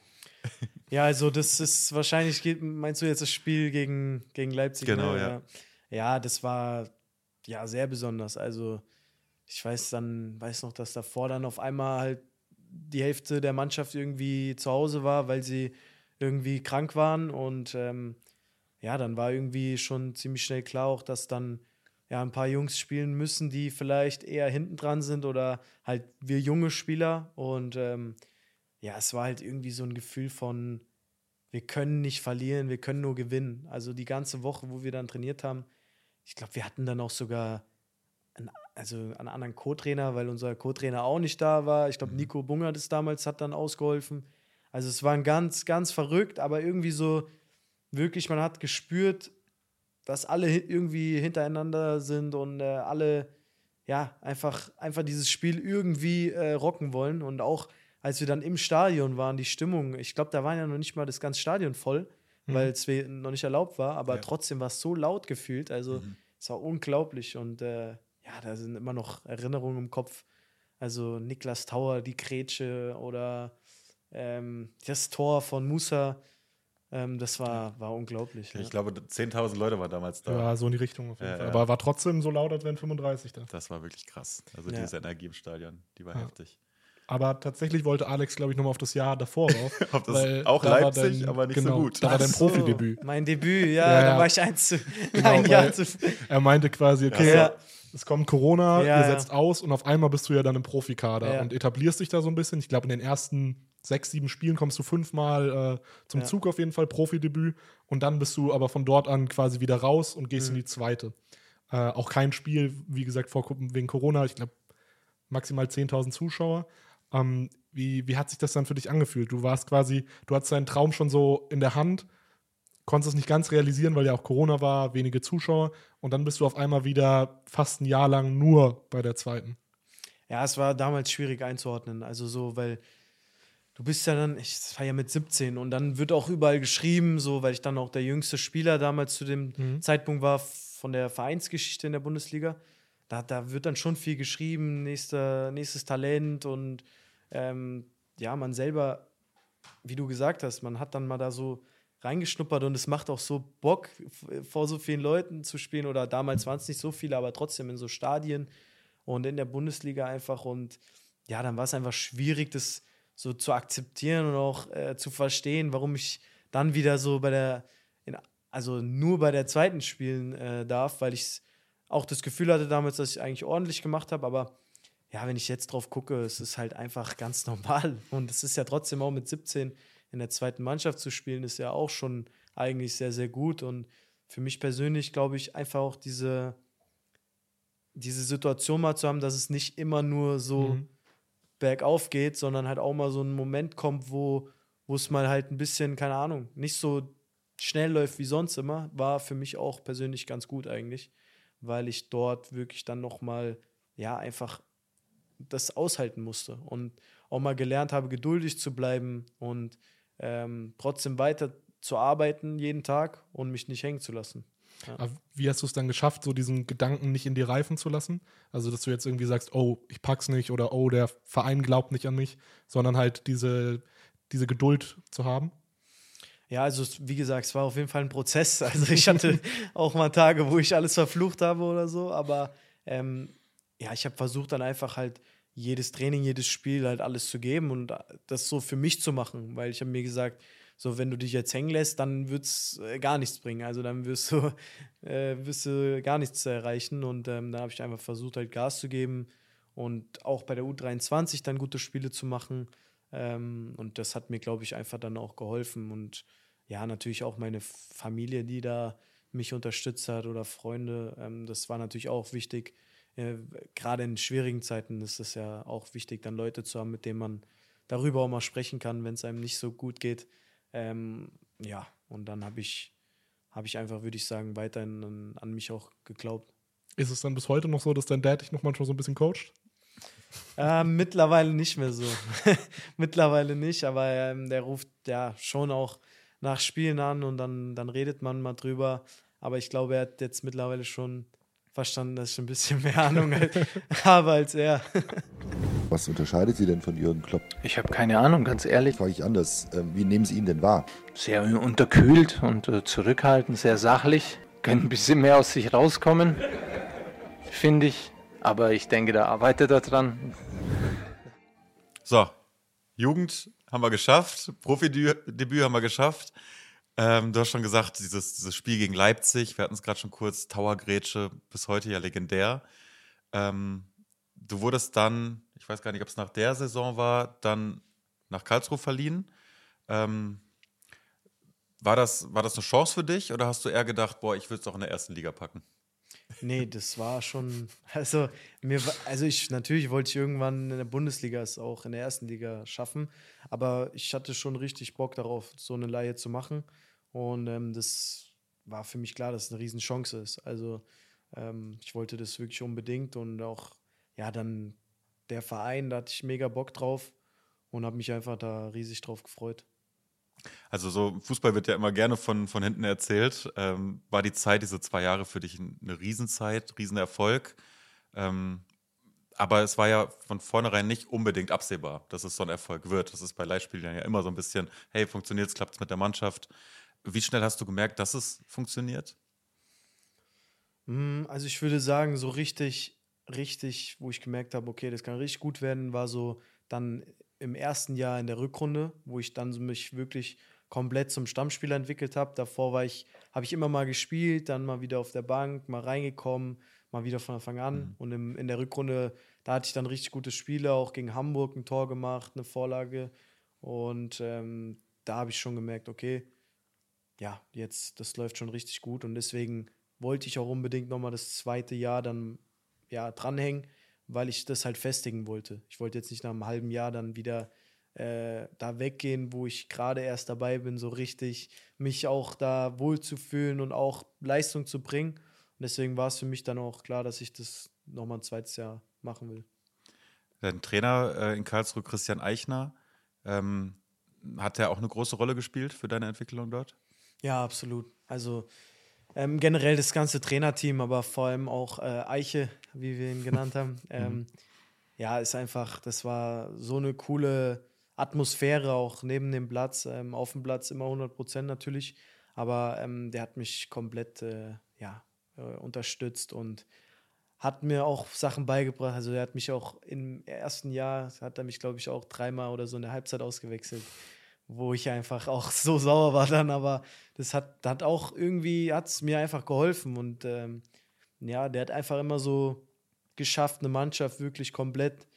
Ja, also das ist wahrscheinlich, geht- meinst du jetzt das Spiel gegen, gegen Leipzig? Genau, ne? ja. Ja, das war ja sehr besonders. Also ich weiß dann, weiß noch, dass davor dann auf einmal halt die Hälfte der Mannschaft irgendwie zu Hause war, weil sie irgendwie krank waren. Und ähm, ja, dann war irgendwie schon ziemlich schnell klar auch, dass dann ja ein paar Jungs spielen müssen, die vielleicht eher hinten dran sind oder halt wir junge Spieler. Und ähm, ja, es war halt irgendwie so ein Gefühl von, wir können nicht verlieren, wir können nur gewinnen. Also die ganze Woche, wo wir dann trainiert haben, ich glaube, wir hatten dann auch sogar einen, also einen anderen Co-Trainer, weil unser Co-Trainer auch nicht da war. Ich glaube, Nico Bungert ist damals, hat dann ausgeholfen. Also es war ganz, ganz verrückt, aber irgendwie so wirklich, man hat gespürt, dass alle hi- irgendwie hintereinander sind und äh, alle ja, einfach, einfach dieses Spiel irgendwie äh, rocken wollen. Und auch als wir dann im Stadion waren, die Stimmung, ich glaube, da war ja noch nicht mal das ganze Stadion voll, Mhm. weil es we- noch nicht erlaubt war, aber Ja. trotzdem war es so laut gefühlt. Also Mhm. es war unglaublich. Und äh, ja, da sind immer noch Erinnerungen im Kopf. Also Niklas Tauer, die Grätsche oder ähm, das Tor von Musa, ähm, das war, war unglaublich. Ich ja. glaube, zehntausend Leute waren damals da. Ja, so in die Richtung auf jeden Ja, Fall. ja. Aber war trotzdem so laut, als wären fünfunddreißig da. Das war wirklich krass. Also Ja. diese Energie im Stadion, die war Ja. heftig. Aber tatsächlich wollte Alex, glaube ich, nochmal auf das Jahr davor rauf. Auf das- weil auch da war Leipzig, dein- aber nicht so genau, gut. Da war dein Ach so, Profidebüt. Mein Debüt, ja, Ja, da ja. war ich eins zu, Genau, ein Jahr weil- zu. Er meinte quasi, okay, Ja. es kommt Corona, Ja, ihr ja. setzt aus und auf einmal bist du ja dann im Profikader Ja. und etablierst dich da so ein bisschen. Ich glaube, in den ersten sechs, sieben Spielen kommst du fünfmal äh, zum Ja. Zug auf jeden Fall, Profidebüt. Und dann bist du aber von dort an quasi wieder raus und gehst Mhm. in die zweite. Äh, auch kein Spiel, wie gesagt, vor, wegen Corona. Ich glaube, maximal zehntausend Zuschauer. Ähm, wie, wie hat sich das dann für dich angefühlt? Du warst quasi, du hattest deinen Traum schon so in der Hand, konntest es nicht ganz realisieren, weil ja auch Corona war, wenige Zuschauer. Und dann bist du auf einmal wieder fast ein Jahr lang nur bei der zweiten. Ja, es war damals schwierig einzuordnen. Also so, weil du bist ja dann, ich das war ja mit siebzehn und dann wird auch überall geschrieben, so, weil ich dann auch der jüngste Spieler damals zu dem Mhm. Zeitpunkt war von der Vereinsgeschichte in der Bundesliga. Da, da wird dann schon viel geschrieben, nächster, nächstes Talent und ähm, ja, man selber, wie du gesagt hast, man hat dann mal da so reingeschnuppert und es macht auch so Bock, f- vor so vielen Leuten zu spielen oder damals waren es nicht so viele, aber trotzdem in so Stadien und in der Bundesliga einfach und ja, dann war es einfach schwierig, das so zu akzeptieren und auch äh, zu verstehen, warum ich dann wieder so bei der, in, also nur bei der zweiten spielen äh, darf, weil ich auch das Gefühl hatte damals, dass ich eigentlich ordentlich gemacht habe, aber ja, wenn ich jetzt drauf gucke, es ist halt einfach ganz normal und es ist ja trotzdem auch mit siebzehn in der zweiten Mannschaft zu spielen, ist ja auch schon eigentlich sehr, sehr gut und für mich persönlich glaube ich einfach auch diese, diese Situation mal zu haben, dass es nicht immer nur so Mhm. bergauf geht, sondern halt auch mal so ein Moment kommt, wo wo es mal halt ein bisschen, keine Ahnung, nicht so schnell läuft wie sonst immer, war für mich auch persönlich ganz gut eigentlich, weil ich dort wirklich dann noch mal, ja, einfach das aushalten musste und auch mal gelernt habe, geduldig zu bleiben und ähm, trotzdem weiter zu arbeiten jeden Tag und mich nicht hängen zu lassen. Aber wie hast du es dann geschafft, so diesen Gedanken nicht in die reifen zu lassen? Also, dass du jetzt irgendwie sagst, oh, ich pack's nicht oder oh, der Verein glaubt nicht an mich, sondern halt diese, diese Geduld zu haben? Ja, also es- wie gesagt, es war auf jeden Fall ein Prozess. Also ich hatte auch mal Tage, wo ich alles verflucht habe oder so, aber ähm, ja, ich habe versucht dann einfach halt jedes Training, jedes Spiel halt alles zu geben und das so für mich zu machen, weil ich habe mir gesagt, so wenn du dich jetzt hängen lässt, dann wird es äh, gar nichts bringen. Also dann wirst du, äh, wirst du gar nichts erreichen und ähm, dann habe ich einfach versucht halt Gas zu geben und auch bei der U dreiundzwanzig dann gute Spiele zu machen. Ähm, und das hat mir, glaube ich, einfach dann auch geholfen. Und ja, natürlich auch meine Familie, die da mich unterstützt hat oder Freunde. Ähm, das war natürlich auch wichtig. Äh, Gerade in schwierigen Zeiten ist es ja auch wichtig, dann Leute zu haben, mit denen man darüber auch mal sprechen kann, wenn es einem nicht so gut geht. Ähm, ja, und dann habe ich, hab ich einfach, würde ich sagen, weiterhin an, an mich auch geglaubt. Ist es dann bis heute noch so, dass dein Dad dich noch manchmal so ein bisschen coacht? Äh, mittlerweile nicht mehr so. Mittlerweile nicht, aber ähm, der ruft ja schon auch nach Spielen an und dann, dann redet man mal drüber. Aber ich glaube, er hat jetzt mittlerweile schon verstanden, dass ich ein bisschen mehr Ahnung habe als er. Was unterscheidet Sie denn von Jürgen Klopp? Ich habe keine Ahnung, ganz ehrlich. Frage ich anders. Ähm, Wie nehmen Sie ihn denn wahr? Sehr unterkühlt und äh, zurückhaltend, sehr sachlich. Könnte ein bisschen mehr aus sich rauskommen, finde ich. Aber ich denke, da arbeitet er dran. So, Jugend haben wir geschafft, Profidebüt haben wir geschafft. Ähm, du hast schon gesagt, dieses, dieses Spiel gegen Leipzig, wir hatten es gerade schon kurz, Tower-Grätsche, bis heute ja legendär. Ähm, du wurdest dann, ich weiß gar nicht, ob es nach der Saison war, dann nach Karlsruhe verliehen. Ähm, war das, war das eine Chance für dich oder hast du eher gedacht, boah, ich will es doch in der ersten Liga packen? Nee, das war schon, also mir war, also ich, natürlich wollte ich irgendwann in der Bundesliga es auch in der ersten Liga schaffen, aber ich hatte schon richtig Bock darauf, so eine Leihe zu machen und ähm, das war für mich klar, dass es eine Riesenchance ist. Also ähm, ich wollte das wirklich unbedingt und auch, ja, dann der Verein, da hatte ich mega Bock drauf und habe mich einfach da riesig drauf gefreut. Also so Fußball wird ja immer gerne von, von hinten erzählt. Ähm, war die Zeit, diese zwei Jahre für dich eine Riesenzeit, Riesenerfolg? Ähm, aber es war ja von vornherein nicht unbedingt absehbar, dass es so ein Erfolg wird. Das ist bei Leihspielern ja immer so ein bisschen, hey, funktioniert es, klappt es mit der Mannschaft? Wie schnell hast du gemerkt, dass es funktioniert? Mm, Also ich würde sagen, so richtig, richtig, wo ich gemerkt habe, okay, das kann richtig gut werden, war so dann im ersten Jahr in der Rückrunde, wo ich dann so mich wirklich komplett zum Stammspieler entwickelt habe. Davor war ich, habe ich immer mal gespielt, dann mal wieder auf der Bank, mal reingekommen, mal wieder von Anfang an. Mhm. Und im, in der Rückrunde, da hatte ich dann richtig gute Spiele, auch gegen Hamburg ein Tor gemacht, eine Vorlage. Und ähm, da habe ich schon gemerkt, okay, ja, jetzt, das läuft schon richtig gut. Und deswegen wollte ich auch unbedingt nochmal das zweite Jahr dann ja, dranhängen, weil ich das halt festigen wollte. Ich wollte jetzt nicht nach einem halben Jahr dann wieder äh, da weggehen, wo ich gerade erst dabei bin, so richtig mich auch da wohlzufühlen und auch Leistung zu bringen. Und deswegen war es für mich dann auch klar, dass ich das nochmal ein zweites Jahr machen will. Dein Trainer äh, in Karlsruhe, Christian Eichner, ähm, hat er auch eine große Rolle gespielt für deine Entwicklung dort? Ja, absolut. Also ähm, generell das ganze Trainerteam, aber vor allem auch äh, Eiche, wie wir ihn genannt haben. ähm, ja, ist einfach, das war so eine coole Atmosphäre auch neben dem Platz, ähm, auf dem Platz immer hundert Prozent natürlich, aber ähm, der hat mich komplett äh, ja, äh, unterstützt und hat mir auch Sachen beigebracht. Also er hat mich auch im ersten Jahr, hat er mich glaube ich auch dreimal oder so in der Halbzeit ausgewechselt, wo ich einfach auch so sauer war dann, aber das hat, hat auch irgendwie, hat es mir einfach geholfen und ähm, ja, der hat einfach immer so geschafft, eine Mannschaft wirklich komplett,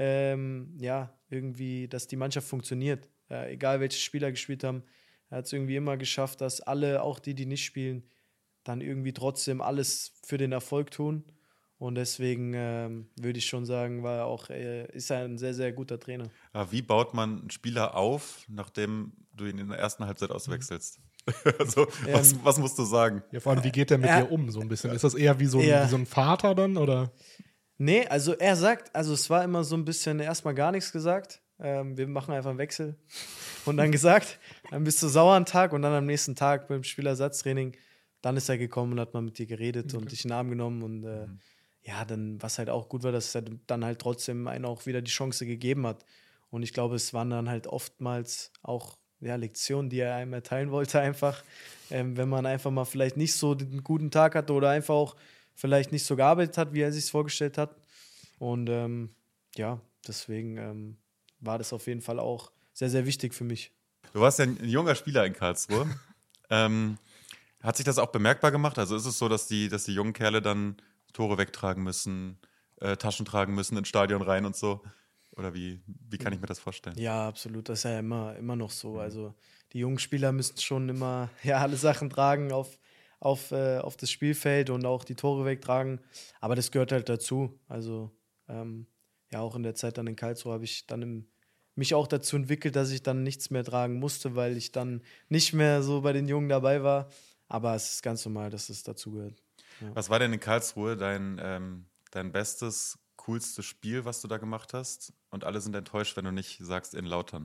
ähm, ja, irgendwie, dass die Mannschaft funktioniert. Äh, egal, welche Spieler gespielt haben, er hat es irgendwie immer geschafft, dass alle, auch die, die nicht spielen, dann irgendwie trotzdem alles für den Erfolg tun. Und deswegen ähm, würde ich schon sagen, war er auch, äh, ist er ein sehr, sehr guter Trainer. Aber wie baut man einen Spieler auf, nachdem du ihn in der ersten Halbzeit auswechselst? Also, Ähm, was, was musst du sagen? Ja, vor allem, wie geht der mit Er- dir um so ein bisschen? Ist das eher wie so ein, Ja. wie so ein Vater dann, oder? Nee, also er sagt, also es war immer so ein bisschen erstmal gar nichts gesagt. Ähm, wir machen einfach einen Wechsel. Und dann gesagt, dann bist du sauer einen Tag und dann am nächsten Tag beim Spielersatztraining, dann ist er gekommen und hat mal mit dir geredet und dich in den Arm genommen. Und äh, Mhm. ja, dann, was halt auch gut war, dass er dann halt trotzdem einen auch wieder die Chance gegeben hat. Und ich glaube, es waren dann halt oftmals auch ja, Lektionen, die er einem erteilen wollte, einfach. Ähm, wenn man einfach mal vielleicht nicht so einen guten Tag hatte oder einfach auch vielleicht nicht so gearbeitet hat, wie er sich es vorgestellt hat. Und ähm, ja, deswegen ähm, war das auf jeden Fall auch sehr, sehr wichtig für mich. Du warst ja ein, ein junger Spieler in Karlsruhe. ähm, hat sich das auch bemerkbar gemacht? Also ist es so, dass die, dass die jungen Kerle dann Tore wegtragen müssen, äh, Taschen tragen müssen ins Stadion rein und so? Oder wie, wie kann ich mir das vorstellen? Ja, absolut. Das ist ja immer, immer noch so. Also die jungen Spieler müssen schon immer ja, alle Sachen tragen auf, auf, äh, auf das Spielfeld und auch die Tore wegtragen. Aber das gehört halt dazu. Also ähm, ja, auch in der Zeit dann in Karlsruhe habe ich dann im, mich auch dazu entwickelt, dass ich dann nichts mehr tragen musste, weil ich dann nicht mehr so bei den Jungen dabei war. Aber es ist ganz normal, dass es dazu gehört. Ja. Was war denn in Karlsruhe dein, ähm, dein bestes, coolstes Spiel, was du da gemacht hast? Und alle sind enttäuscht, wenn du nicht sagst in Lautern.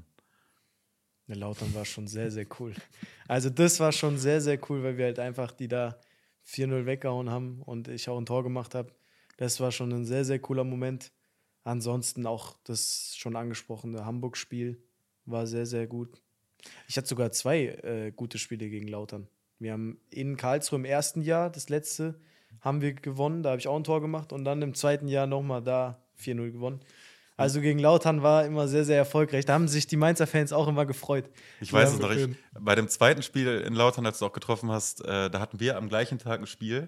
Der Lautern war schon sehr, sehr cool. Also das war schon sehr, sehr cool, weil wir halt einfach die da vier null weggehauen haben und ich auch ein Tor gemacht habe. Das war schon ein sehr, sehr cooler Moment. Ansonsten auch das schon angesprochene Hamburg-Spiel war sehr, sehr gut. Ich hatte sogar zwei äh, gute Spiele gegen Lautern. Wir haben in Karlsruhe im ersten Jahr, das letzte, haben wir gewonnen. Da habe ich auch ein Tor gemacht. Und dann im zweiten Jahr nochmal da vier null gewonnen. Also gegen Lautern war immer sehr, sehr erfolgreich. Da haben sich die Mainzer Fans auch immer gefreut. Ich weiß Ja, es noch. Ich, bei dem zweiten Spiel in Lautern, als du auch getroffen hast, äh, da hatten wir am gleichen Tag ein Spiel.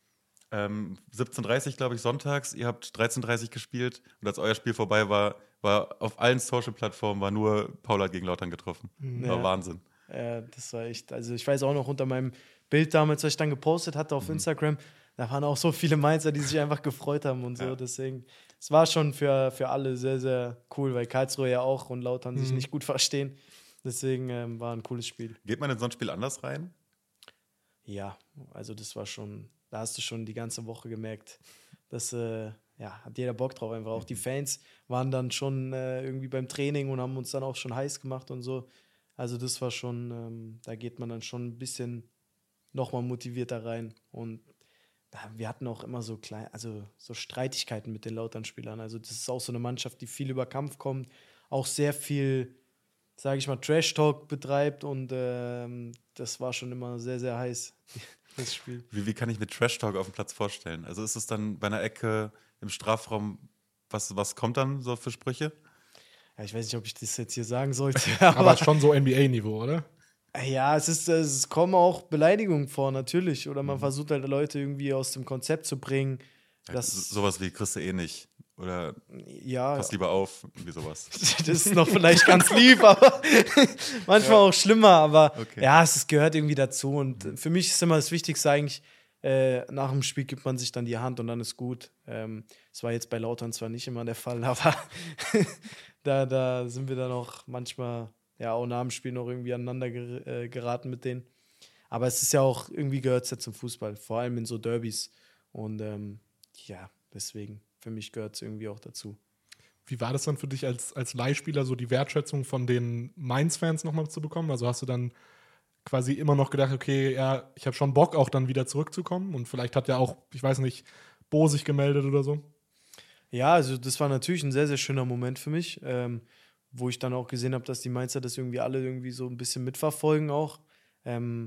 Ähm, siebzehn Uhr dreißig, glaube ich, sonntags. Ihr habt dreizehn Uhr dreißig gespielt. Und als euer Spiel vorbei war, war auf allen Social-Plattformen war nur Paul hat gegen Lautern getroffen. Ja. War Wahnsinn. Ja, das war echt, also ich weiß auch noch unter meinem Bild damals, was ich dann gepostet hatte auf mhm. Instagram, da waren auch so viele Mainzer, die sich einfach gefreut haben und so. Ja. Deswegen, es war schon für, für alle sehr, sehr cool, weil Karlsruhe ja auch und Lautern mhm. sich nicht gut verstehen. Deswegen ähm, war ein cooles Spiel. Geht man in so ein Spiel anders rein? Ja, also das war schon, da hast du schon die ganze Woche gemerkt, dass äh, ja, hat jeder Bock drauf einfach. Auch die Fans waren dann schon äh, irgendwie beim Training und haben uns dann auch schon heiß gemacht und so. Also das war schon, ähm, da geht man dann schon ein bisschen nochmal motivierter rein. Und ja, wir hatten auch immer so klein, also so Streitigkeiten mit den Lautern-Spielern. Also das ist auch so eine Mannschaft, die viel über Kampf kommt, auch sehr viel, sage ich mal, Trash-Talk betreibt und ähm, das war schon immer sehr, sehr heiß, das Spiel. Wie, wie kann ich mir Trash-Talk auf dem Platz vorstellen? Also ist es dann bei einer Ecke im Strafraum, was, was kommt dann so für Sprüche? Ja, ich weiß nicht, ob ich das jetzt hier sagen sollte. Aber, aber schon so N B A-Niveau, oder? Ja, es ist, es kommen auch Beleidigungen vor, natürlich. Oder man mhm. versucht halt Leute irgendwie aus dem Konzept zu bringen. Ja, das, sowas wie kriegst du eh nicht. Oder ja, pass lieber auf, irgendwie sowas. Das ist noch vielleicht ganz lieb, aber manchmal ja. auch schlimmer. Aber okay. ja, es gehört irgendwie dazu. Und mhm. für mich ist immer das Wichtigste eigentlich, äh, nach dem Spiel gibt man sich dann die Hand und dann ist gut. Ähm, das war jetzt bei Lautern zwar nicht immer der Fall, aber da, da sind wir dann auch manchmal, ja, auch nach dem Spiel noch irgendwie aneinander ger- äh, geraten mit denen. Aber es ist ja auch, irgendwie gehört es ja zum Fußball, vor allem in so Derbys. Und ähm, ja, deswegen, für mich gehört es irgendwie auch dazu. Wie war das dann für dich als, als Leihspieler, so die Wertschätzung von den Mainz-Fans nochmal zu bekommen? Also hast du dann quasi immer noch gedacht, okay, ja, ich habe schon Bock, auch dann wieder zurückzukommen? Und vielleicht hat ja auch, ich weiß nicht, Bo sich gemeldet oder so? Ja, also das war natürlich ein sehr, sehr schöner Moment für mich, ähm, wo ich dann auch gesehen habe, dass die Mainzer das irgendwie alle irgendwie so ein bisschen mitverfolgen auch. Ähm,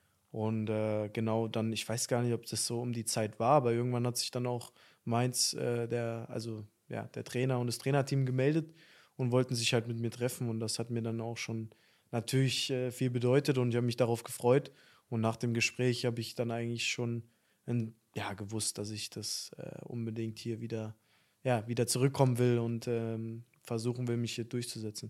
und äh, genau dann, ich weiß gar nicht, ob das so um die Zeit war, aber irgendwann hat sich dann auch Mainz, äh, der, also ja, der Trainer und das Trainerteam gemeldet und wollten sich halt mit mir treffen. Und das hat mir dann auch schon natürlich äh, viel bedeutet und ich habe mich darauf gefreut. Und nach dem Gespräch habe ich dann eigentlich schon in, ja, gewusst, dass ich das äh, unbedingt hier wieder, ja, wieder zurückkommen will und ähm, versuchen will, mich hier durchzusetzen.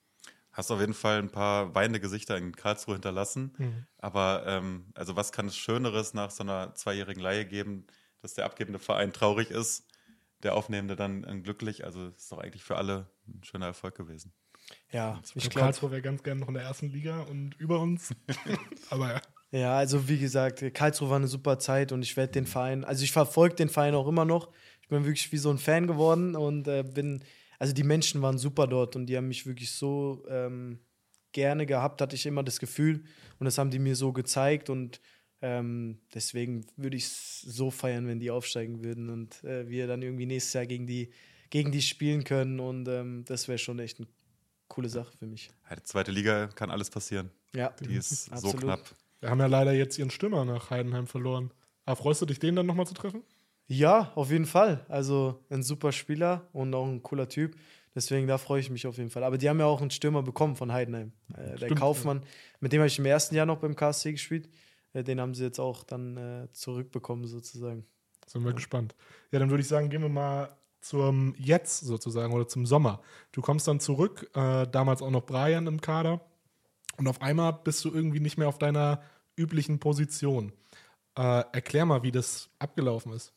Hast auf jeden Fall ein paar weinende Gesichter in Karlsruhe hinterlassen. Mhm. Aber ähm, also was kann es Schöneres nach so einer zweijährigen Leihe geben, dass der abgebende Verein traurig ist, der Aufnehmende dann äh, glücklich. Also ist doch eigentlich für alle ein schöner Erfolg gewesen. Ja, ich glaube, Karlsruhe wäre ganz gerne noch in der ersten Liga und über uns. Aber ja. Ja, also wie gesagt, Karlsruhe war eine super Zeit und ich werde den Verein, also ich verfolge den Verein auch immer noch. Ich bin wirklich wie so ein Fan geworden und äh, bin, also die Menschen waren super dort und die haben mich wirklich so ähm, gerne gehabt, hatte ich immer das Gefühl und das haben die mir so gezeigt und ähm, deswegen würde ich es so feiern, wenn die aufsteigen würden und äh, wir dann irgendwie nächstes Jahr gegen die, gegen die spielen können und ähm, das wäre schon echt eine coole Sache für mich. Ja, die zweite Liga kann alles passieren. Ja, die ist absolut. so knapp. Wir haben ja leider jetzt ihren Stürmer nach Heidenheim verloren. Aber freust du dich, den dann nochmal zu treffen? Ja, auf jeden Fall. Also ein super Spieler und auch ein cooler Typ. Deswegen, da freue ich mich auf jeden Fall. Aber die haben ja auch einen Stürmer bekommen von Heidenheim. Äh, der Stimmt, Kaufmann, ja. Mit dem habe ich im ersten Jahr noch beim K S C gespielt. Äh, den haben sie jetzt auch dann äh, zurückbekommen sozusagen. Sind wir ja. gespannt. Ja, dann würde ich sagen, gehen wir mal zum Jetzt sozusagen oder zum Sommer. Du kommst dann zurück, äh, damals auch noch Brian im Kader. Und auf einmal bist du irgendwie nicht mehr auf deiner üblichen Position. Äh, erklär mal, wie das abgelaufen ist.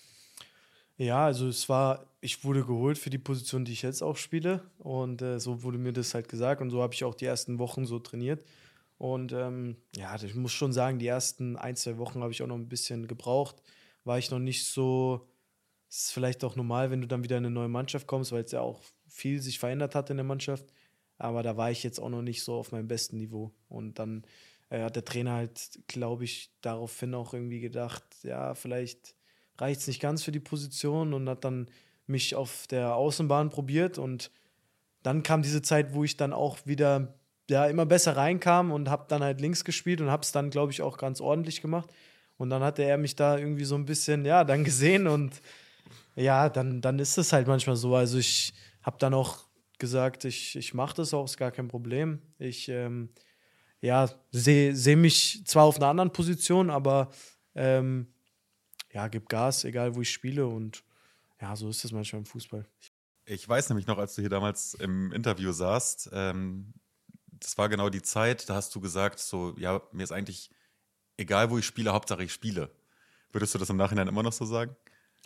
Ja, also es war, ich wurde geholt für die Position, die ich jetzt auch spiele. Und äh, so wurde mir das halt gesagt. Und so habe ich auch die ersten Wochen so trainiert. Und ähm, ja, ich muss schon sagen, die ersten ein, zwei Wochen habe ich auch noch ein bisschen gebraucht. War ich noch nicht so, es ist vielleicht auch normal, wenn du dann wieder in eine neue Mannschaft kommst, weil es ja auch viel sich verändert hat in der Mannschaft. Aber da war ich jetzt auch noch nicht so auf meinem besten Niveau. Und dann äh, hat der Trainer halt, glaube ich, daraufhin auch irgendwie gedacht, ja, vielleicht reicht es nicht ganz für die Position und hat dann mich auf der Außenbahn probiert. Und dann kam diese Zeit, wo ich dann auch wieder ja, immer besser reinkam und habe dann halt links gespielt und habe es dann, glaube ich, auch ganz ordentlich gemacht. Und dann hatte er mich da irgendwie so ein bisschen, ja, dann gesehen und ja, dann, dann ist es halt manchmal so. Also ich habe dann auch gesagt, ich, ich mache das auch, ist gar kein Problem. Ich ähm, ja, sehe seh mich zwar auf einer anderen Position, aber ähm, ja, gib Gas, egal wo ich spiele und ja, so ist es manchmal im Fußball. Ich weiß nämlich noch, als du hier damals im Interview saßt, ähm, das war genau die Zeit, da hast du gesagt, so, ja, mir ist eigentlich egal, wo ich spiele, Hauptsache ich spiele. Würdest du das im Nachhinein immer noch so sagen?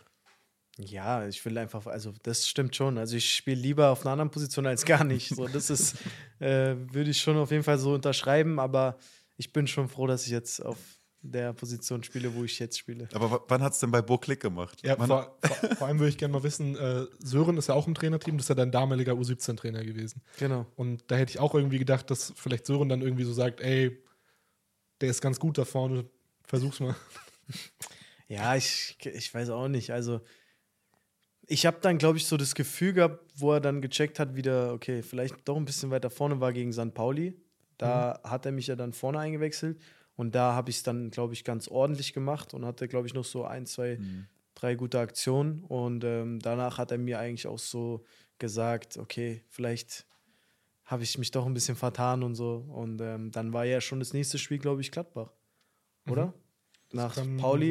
Ja, ich will einfach, also das stimmt schon. Also ich spiele lieber auf einer anderen Position als gar nicht. So, das ist, äh, würde ich schon auf jeden Fall so unterschreiben, aber ich bin schon froh, dass ich jetzt auf der Position spiele, wo ich jetzt spiele. Aber w- wann hat es denn bei Bo Klick gemacht? Ja, vor, vor, vor allem würde ich gerne mal wissen, äh, Sören ist ja auch im Trainerteam, das ist ja dein damaliger U siebzehn Trainer gewesen. Genau. Und da hätte ich auch irgendwie gedacht, dass vielleicht Sören dann irgendwie so sagt, ey, der ist ganz gut da vorne, versuch's mal. Ja, ich, ich weiß auch nicht, also ich habe dann, glaube ich, so das Gefühl gehabt, wo er dann gecheckt hat, wieder, okay, vielleicht doch ein bisschen weiter vorne war gegen Sankt Pauli. Da mhm. hat er mich ja dann vorne eingewechselt. Und da habe ich es dann, glaube ich, ganz ordentlich gemacht und hatte, glaube ich, noch so ein, zwei, mhm. drei gute Aktionen. Und ähm, danach hat er mir eigentlich auch so gesagt, okay, vielleicht habe ich mich doch ein bisschen vertan und so. Und ähm, dann war ja schon das nächste Spiel, glaube ich, Gladbach. Oder? Mhm. Nach kann, Pauli.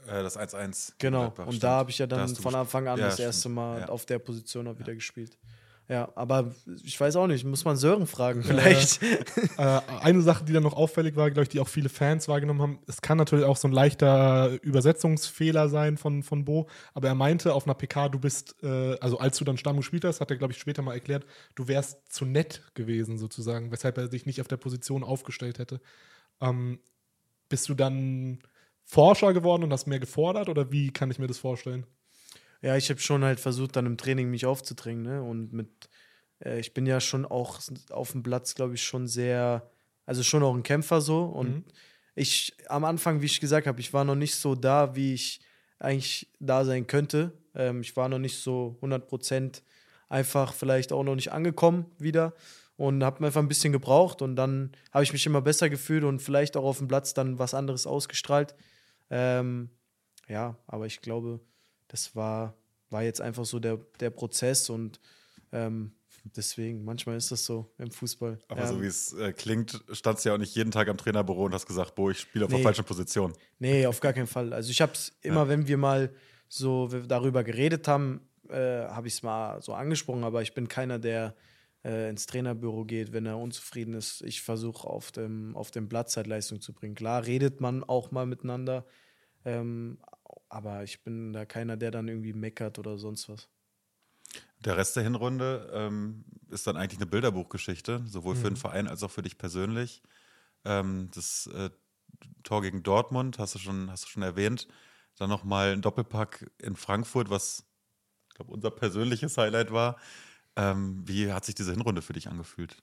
Äh, das eins eins. Genau, und da habe ich ja dann von Anfang an ja, das erste stimmt. Mal ja. auf der Position auch wieder ja. gespielt. Ja, aber ich weiß auch nicht, muss man Sören fragen vielleicht. Äh, äh, eine Sache, die dann noch auffällig war, glaube ich, die auch viele Fans wahrgenommen haben, es kann natürlich auch so ein leichter Übersetzungsfehler sein von, von Bo, aber er meinte auf einer P K, du bist, äh, also als du dann Stamm gespielt hast, hat er, glaube ich, später mal erklärt, du wärst zu nett gewesen sozusagen, weshalb er sich nicht auf der Position aufgestellt hätte. Ähm, bist du dann Forscher geworden und hast mehr gefordert oder wie kann ich mir das vorstellen? Ja, ich habe schon halt versucht, dann im Training mich aufzudrängen, ne? Und mit, äh, ich bin ja schon auch auf dem Platz, glaube ich, schon sehr, also schon auch ein Kämpfer so. Und mhm. ich, am Anfang, wie ich gesagt habe, ich war noch nicht so da, wie ich eigentlich da sein könnte. Ähm, ich war noch nicht so hundert Prozent einfach vielleicht auch noch nicht angekommen wieder und habe mir einfach ein bisschen gebraucht. Und dann habe ich mich immer besser gefühlt und vielleicht auch auf dem Platz dann was anderes ausgestrahlt. Ähm, ja, aber ich glaube, das war, war jetzt einfach so der, der Prozess und ähm, deswegen, manchmal ist das so im Fußball. Aber ja. so wie es äh, klingt, standst du ja auch nicht jeden Tag am Trainerbüro und hast gesagt, boah, ich spiele auf nee. der falschen Position. Nee, auf gar keinen Fall. Also ich habe es immer, ja. wenn wir mal so darüber geredet haben, äh, habe ich es mal so angesprochen, aber ich bin keiner, der äh, ins Trainerbüro geht, wenn er unzufrieden ist. Ich versuche auf dem, auf dem Platz halt Leistung zu bringen. Klar redet man auch mal miteinander, ähm, aber ich bin da keiner, der dann irgendwie meckert oder sonst was. Der Rest der Hinrunde ähm, ist dann eigentlich eine Bilderbuchgeschichte, sowohl mhm. für den Verein als auch für dich persönlich. Ähm, das äh, Tor gegen Dortmund hast du schon, hast du schon erwähnt. Dann nochmal ein Doppelpack in Frankfurt, was, ich glaube, unser persönliches Highlight war. Ähm, wie hat sich diese Hinrunde für dich angefühlt?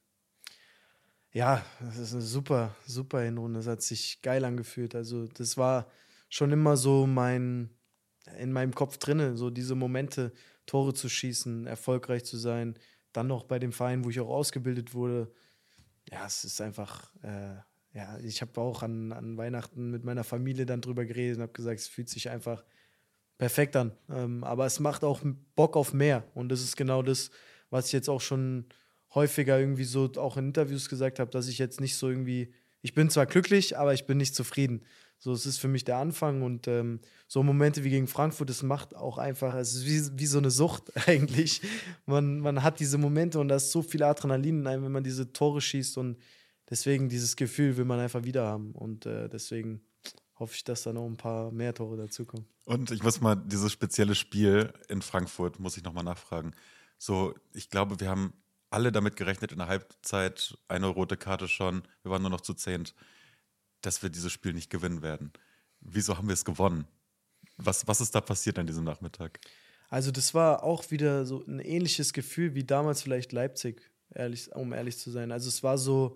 Ja, das ist eine super, super Hinrunde. Das hat sich geil angefühlt. Also das war schon immer so mein, in meinem Kopf drinne, so diese Momente, Tore zu schießen, erfolgreich zu sein, dann noch bei dem Verein, wo ich auch ausgebildet wurde. Ja, es ist einfach, äh, ja, ich habe auch an, an Weihnachten mit meiner Familie dann drüber geredet und habe gesagt, es fühlt sich einfach perfekt an. Ähm, aber es macht auch Bock auf mehr und das ist genau das, was ich jetzt auch schon häufiger irgendwie so auch in Interviews gesagt habe, dass ich jetzt nicht so irgendwie, ich bin zwar glücklich, aber ich bin nicht zufrieden. So, es ist für mich der Anfang und ähm, so Momente wie gegen Frankfurt, das macht auch einfach, es ist wie, wie so eine Sucht eigentlich. Man, man hat diese Momente und da ist so viel Adrenalin in einem, wenn man diese Tore schießt und deswegen dieses Gefühl will man einfach wieder haben und äh, deswegen hoffe ich, dass da noch ein paar mehr Tore dazukommen. Und ich muss mal dieses spezielle Spiel in Frankfurt, muss ich nochmal nachfragen. So, ich glaube, wir haben alle damit gerechnet in der Halbzeit, eine rote Karte schon, wir waren nur noch zu zehnt, dass wir dieses Spiel nicht gewinnen werden. Wieso haben wir es gewonnen? Was, was ist da passiert an diesem Nachmittag? Also das war auch wieder so ein ähnliches Gefühl wie damals vielleicht Leipzig, ehrlich, um ehrlich zu sein. Also es war so,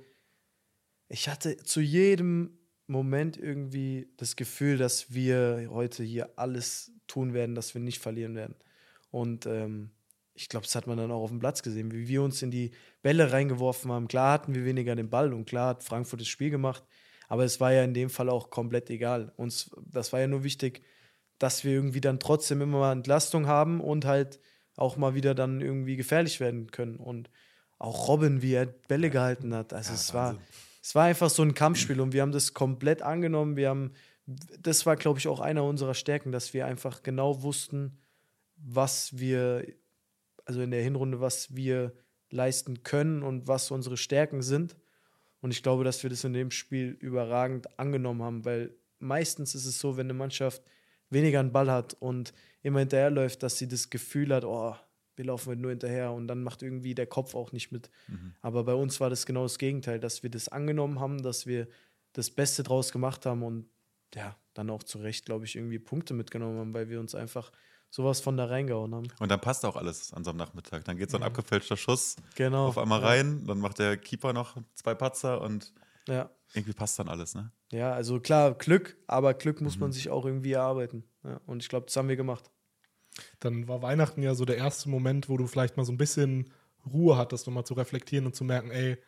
ich hatte zu jedem Moment irgendwie das Gefühl, dass wir heute hier alles tun werden, dass wir nicht verlieren werden. Und ähm, ich glaube, das hat man dann auch auf dem Platz gesehen, wie wir uns in die Bälle reingeworfen haben. Klar hatten wir weniger den Ball und klar hat Frankfurt das Spiel gemacht, aber es war ja in dem Fall auch komplett egal. Uns, das war ja nur wichtig, dass wir irgendwie dann trotzdem immer mal Entlastung haben und halt auch mal wieder dann irgendwie gefährlich werden können. Und auch Robin, wie er Bälle gehalten hat. Also ja, es war, es war einfach so ein Kampfspiel und wir haben das komplett angenommen. Wir haben, das war, glaube ich, auch einer unserer Stärken, dass wir einfach genau wussten, was wir, also in der Hinrunde, was wir leisten können und was unsere Stärken sind. Und ich glaube, dass wir das in dem Spiel überragend angenommen haben, weil meistens ist es so, wenn eine Mannschaft weniger einen Ball hat und immer hinterherläuft, dass sie das Gefühl hat, oh, wir laufen nur hinterher und dann macht irgendwie der Kopf auch nicht mit. Mhm. Aber bei uns war das genau das Gegenteil, dass wir das angenommen haben, dass wir das Beste draus gemacht haben und ja, dann auch zu Recht, glaube ich, irgendwie Punkte mitgenommen haben, weil wir uns einfach sowas von da reingehauen haben. Und dann passt auch alles an so einem Nachmittag. Dann geht so ein mhm. abgefälschter Schuss genau, auf einmal ja. rein, dann macht der Keeper noch zwei Patzer und ja. irgendwie passt dann alles, ne? Ja, also klar, Glück, aber Glück muss mhm. man sich auch irgendwie erarbeiten. Ja, und ich glaube, das haben wir gemacht. Dann war Weihnachten ja so der erste Moment, wo du vielleicht mal so ein bisschen Ruhe hattest, um mal zu reflektieren und zu merken, ey,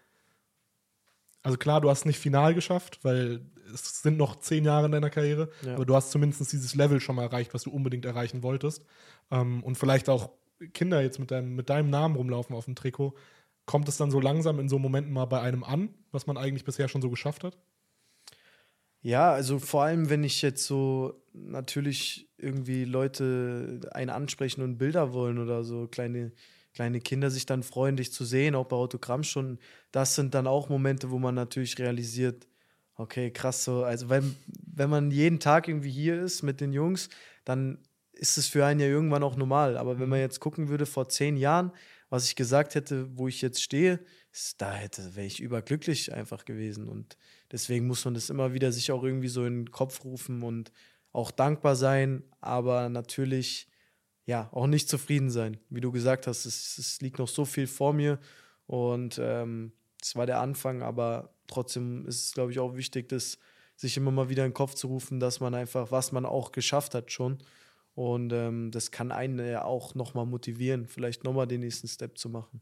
also klar, du hast nicht final geschafft, weil es sind noch zehn Jahre in deiner Karriere, ja. aber du hast zumindest dieses Level schon mal erreicht, was du unbedingt erreichen wolltest. Ähm, und vielleicht auch Kinder jetzt mit deinem, mit deinem Namen rumlaufen auf dem Trikot. Kommt es dann so langsam in so Momenten mal bei einem an, was man eigentlich bisher schon so geschafft hat? Ja, also vor allem, wenn ich jetzt so natürlich irgendwie Leute einen ansprechen und Bilder wollen oder so kleine, kleine Kinder sich dann freuen, dich zu sehen, auch bei Autogrammstunden, das sind dann auch Momente, wo man natürlich realisiert, okay, krass so, also wenn, wenn man jeden Tag irgendwie hier ist mit den Jungs, dann ist es für einen ja irgendwann auch normal. Aber wenn man jetzt gucken würde vor zehn Jahren, was ich gesagt hätte, wo ich jetzt stehe, ist, da hätte wäre ich überglücklich einfach gewesen. Und deswegen muss man das immer wieder sich auch irgendwie so in den Kopf rufen und auch dankbar sein, aber natürlich ja auch nicht zufrieden sein. Wie du gesagt hast, es, es liegt noch so viel vor mir und ähm, das war der Anfang, aber trotzdem ist es, glaube ich, auch wichtig, das sich immer mal wieder in den Kopf zu rufen, dass man einfach, was man auch geschafft hat schon. Und ähm, das kann einen ja auch nochmal motivieren, vielleicht nochmal den nächsten Step zu machen.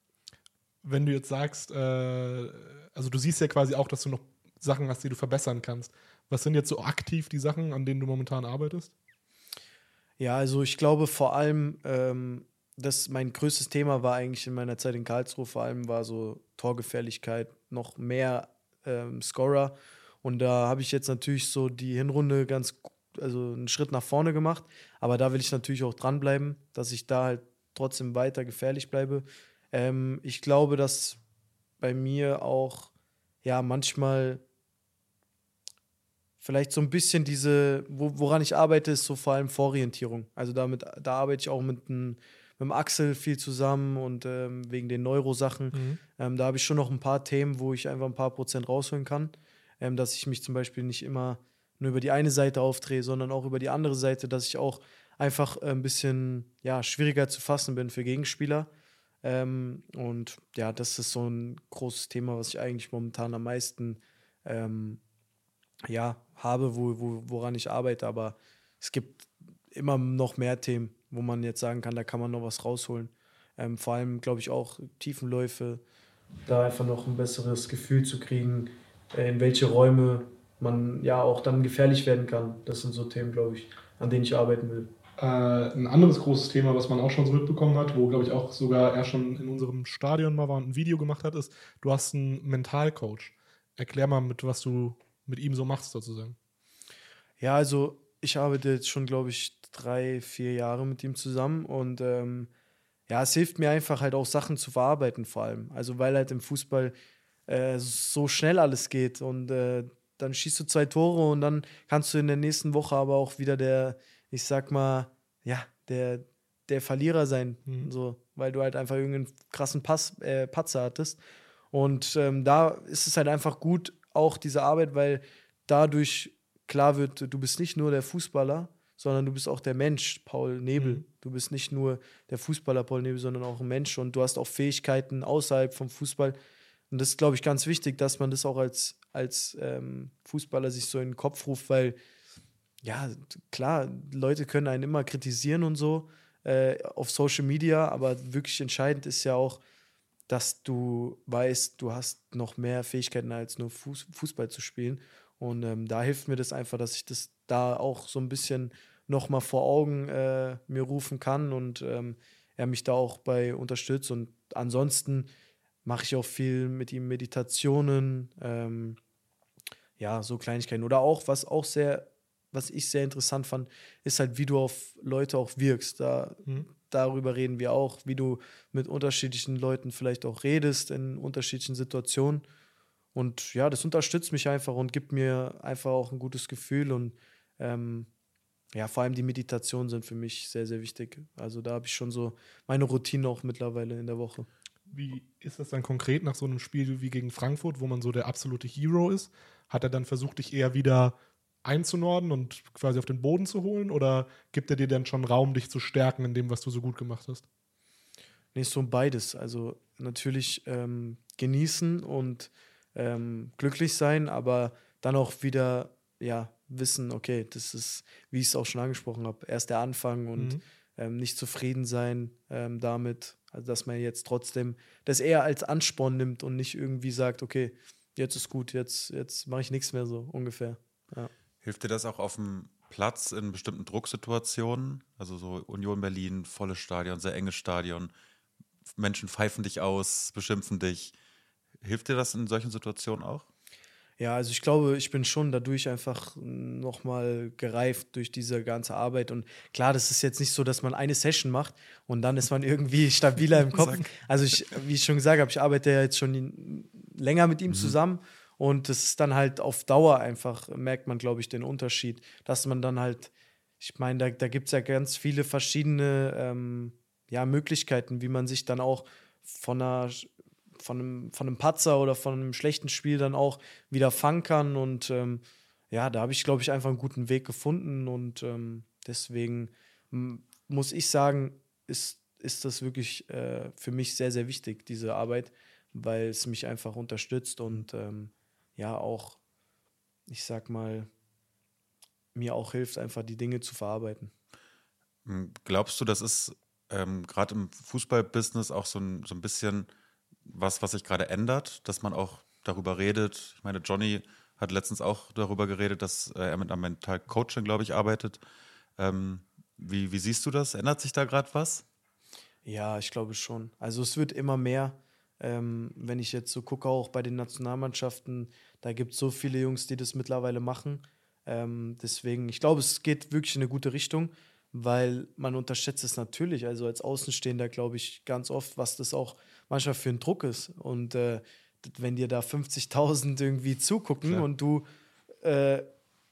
Wenn du jetzt sagst, äh, also du siehst ja quasi auch, dass du noch Sachen hast, die du verbessern kannst. Was sind jetzt so aktiv die Sachen, an denen du momentan arbeitest? Ja, also ich glaube vor allem, ähm, das mein größtes Thema war eigentlich in meiner Zeit in Karlsruhe, vor allem war so Torgefährlichkeit, noch mehr ähm, Scorer. Und da habe ich jetzt natürlich so die Hinrunde ganz gut, also einen Schritt nach vorne gemacht, aber da will ich natürlich auch dranbleiben, dass ich da halt trotzdem weiter gefährlich bleibe. Ähm, ich glaube, dass bei mir auch ja manchmal vielleicht so ein bisschen diese, wo, woran ich arbeite, ist so vor allem Vororientierung. Also damit, da arbeite ich auch mit einem mit dem Axel viel zusammen und ähm, wegen den Neurosachen. Mhm. Ähm, da habe ich schon noch ein paar Themen, wo ich einfach ein paar Prozent rausholen kann, ähm, dass ich mich zum Beispiel nicht immer nur über die eine Seite aufdrehe, sondern auch über die andere Seite, dass ich auch einfach ein bisschen ja, schwieriger zu fassen bin für Gegenspieler. Ähm, und ja, das ist so ein großes Thema, was ich eigentlich momentan am meisten ähm, ja, habe, wo, wo, woran ich arbeite. Aber es gibt immer noch mehr Themen, wo man jetzt sagen kann, da kann man noch was rausholen. Ähm, vor allem, glaube ich, auch Tiefenläufe, da einfach noch ein besseres Gefühl zu kriegen, äh, in welche Räume man ja auch dann gefährlich werden kann. Das sind so Themen, glaube ich, an denen ich arbeiten will. Äh, ein anderes großes Thema, was man auch schon so mitbekommen hat, wo, glaube ich, auch sogar er schon in unserem Stadion mal war und ein Video gemacht hat, ist, du hast einen Mentalcoach. Erklär mal, mit was du mit ihm so machst, sozusagen. Ja, also ich arbeite jetzt schon, glaube ich, drei, vier Jahre mit ihm zusammen und ähm, ja, es hilft mir einfach halt auch Sachen zu verarbeiten vor allem. Also weil halt im Fußball äh, so schnell alles geht und äh, dann schießt du zwei Tore und dann kannst du in der nächsten Woche aber auch wieder der, ich sag mal, ja, der, der Verlierer sein, mhm. so, weil du halt einfach irgendeinen krassen Pass, äh, Patzer hattest. Und ähm, da ist es halt einfach gut, auch diese Arbeit, weil dadurch klar wird, du bist nicht nur der Fußballer, sondern du bist auch der Mensch, Paul Nebel. Mhm. Du bist nicht nur der Fußballer Paul Nebel, sondern auch ein Mensch und du hast auch Fähigkeiten außerhalb vom Fußball. Und das ist, glaube ich, ganz wichtig, dass man das auch als, als ähm, Fußballer sich so in den Kopf ruft, weil, ja, klar, Leute können einen immer kritisieren und so äh, auf Social Media, aber wirklich entscheidend ist ja auch, dass du weißt, du hast noch mehr Fähigkeiten als nur Fuß, Fußball zu spielen. Und ähm, da hilft mir das einfach, dass ich das da auch so ein bisschen noch mal vor Augen äh, mir rufen kann und ähm, er mich da auch bei unterstützt. Und ansonsten mache ich auch viel mit ihm Meditationen, ähm, ja, so Kleinigkeiten. Oder auch, was auch sehr, was ich sehr interessant fand, ist halt, wie du auf Leute auch wirkst. Da, mhm. Darüber reden wir auch, wie du mit unterschiedlichen Leuten vielleicht auch redest in unterschiedlichen Situationen. Und ja, das unterstützt mich einfach und gibt mir einfach auch ein gutes Gefühl. Und ähm, ja, vor allem die Meditationen sind für mich sehr, sehr wichtig. Also da habe ich schon so meine Routine auch mittlerweile in der Woche. Wie ist das dann konkret nach so einem Spiel wie gegen Frankfurt, wo man so der absolute Hero ist? Hat er dann versucht, dich eher wieder einzunorden und quasi auf den Boden zu holen? Oder gibt er dir dann schon Raum, dich zu stärken in dem, was du so gut gemacht hast? Nee, so beides. Also natürlich ähm, genießen und ähm, glücklich sein, aber dann auch wieder ja, wissen, okay, das ist, wie ich es auch schon angesprochen habe, erst der Anfang und mhm. ähm, nicht zufrieden sein ähm, damit. Also dass man jetzt trotzdem das eher als Ansporn nimmt und nicht irgendwie sagt, okay, jetzt ist gut, jetzt, jetzt mache ich nichts mehr so ungefähr. Ja. Hilft dir das auch auf dem Platz in bestimmten Drucksituationen? Also so Union Berlin, volles Stadion, sehr enges Stadion. Menschen pfeifen dich aus, beschimpfen dich. Hilft dir das in solchen Situationen auch? Ja, also ich glaube, ich bin schon dadurch einfach nochmal gereift durch diese ganze Arbeit. Und klar, das ist jetzt nicht so, dass man eine Session macht und dann ist man irgendwie stabiler im Kopf. Also ich, wie ich schon gesagt habe, ich arbeite ja jetzt schon länger mit ihm mhm. zusammen und das ist dann halt auf Dauer einfach, merkt man, glaube ich, den Unterschied, dass man dann halt, ich meine, da, da gibt es ja ganz viele verschiedene ähm, ja, Möglichkeiten, wie man sich dann auch von einer Von einem, von einem Patzer oder von einem schlechten Spiel dann auch wieder fangen kann. Und ähm, ja, da habe ich, glaube ich, einfach einen guten Weg gefunden. Und ähm, deswegen m- muss ich sagen, ist, ist das wirklich äh, für mich sehr, sehr wichtig, diese Arbeit, weil es mich einfach unterstützt und ähm, ja auch, ich sag mal, mir auch hilft, einfach die Dinge zu verarbeiten. Glaubst du, das ist ähm, gerade im Fußballbusiness auch so ein, so ein bisschen was, was sich gerade ändert, dass man auch darüber redet? Ich meine, Johnny hat letztens auch darüber geredet, dass äh, er mit einem Mental Coaching, glaube ich, arbeitet. Ähm, wie, wie siehst du das? Ändert sich da gerade was? Ja, ich glaube schon. Also es wird immer mehr. Ähm, wenn ich jetzt so gucke, auch bei den Nationalmannschaften, da gibt es so viele Jungs, die das mittlerweile machen. Ähm, deswegen, ich glaube, es geht wirklich in eine gute Richtung, weil man unterschätzt es natürlich. Also als Außenstehender glaube ich ganz oft, was das auch manchmal für ein Druck ist. Und äh, wenn dir da fünfzigtausend irgendwie zugucken Klar. und du äh,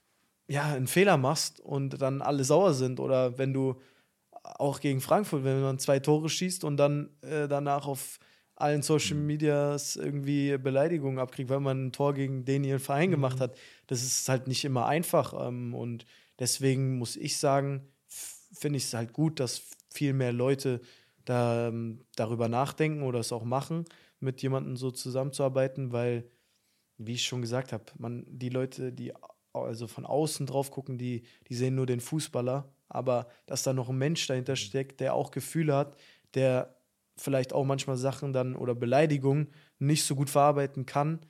ja, einen Fehler machst und dann alle sauer sind oder wenn du auch gegen Frankfurt, wenn man zwei Tore schießt und dann äh, danach auf allen Social Medias irgendwie Beleidigungen abkriegt, weil man ein Tor gegen den ihren Verein mhm. gemacht hat. Das ist halt nicht immer einfach. Ähm, und deswegen muss ich sagen, finde ich es halt gut, dass viel mehr Leute da, ähm, darüber nachdenken oder es auch machen, mit jemandem so zusammenzuarbeiten, weil, wie ich schon gesagt habe, man die Leute, die also von außen drauf gucken, die, die sehen nur den Fußballer, aber dass da noch ein Mensch dahinter steckt, der auch Gefühle hat, der vielleicht auch manchmal Sachen dann oder Beleidigungen nicht so gut verarbeiten kann,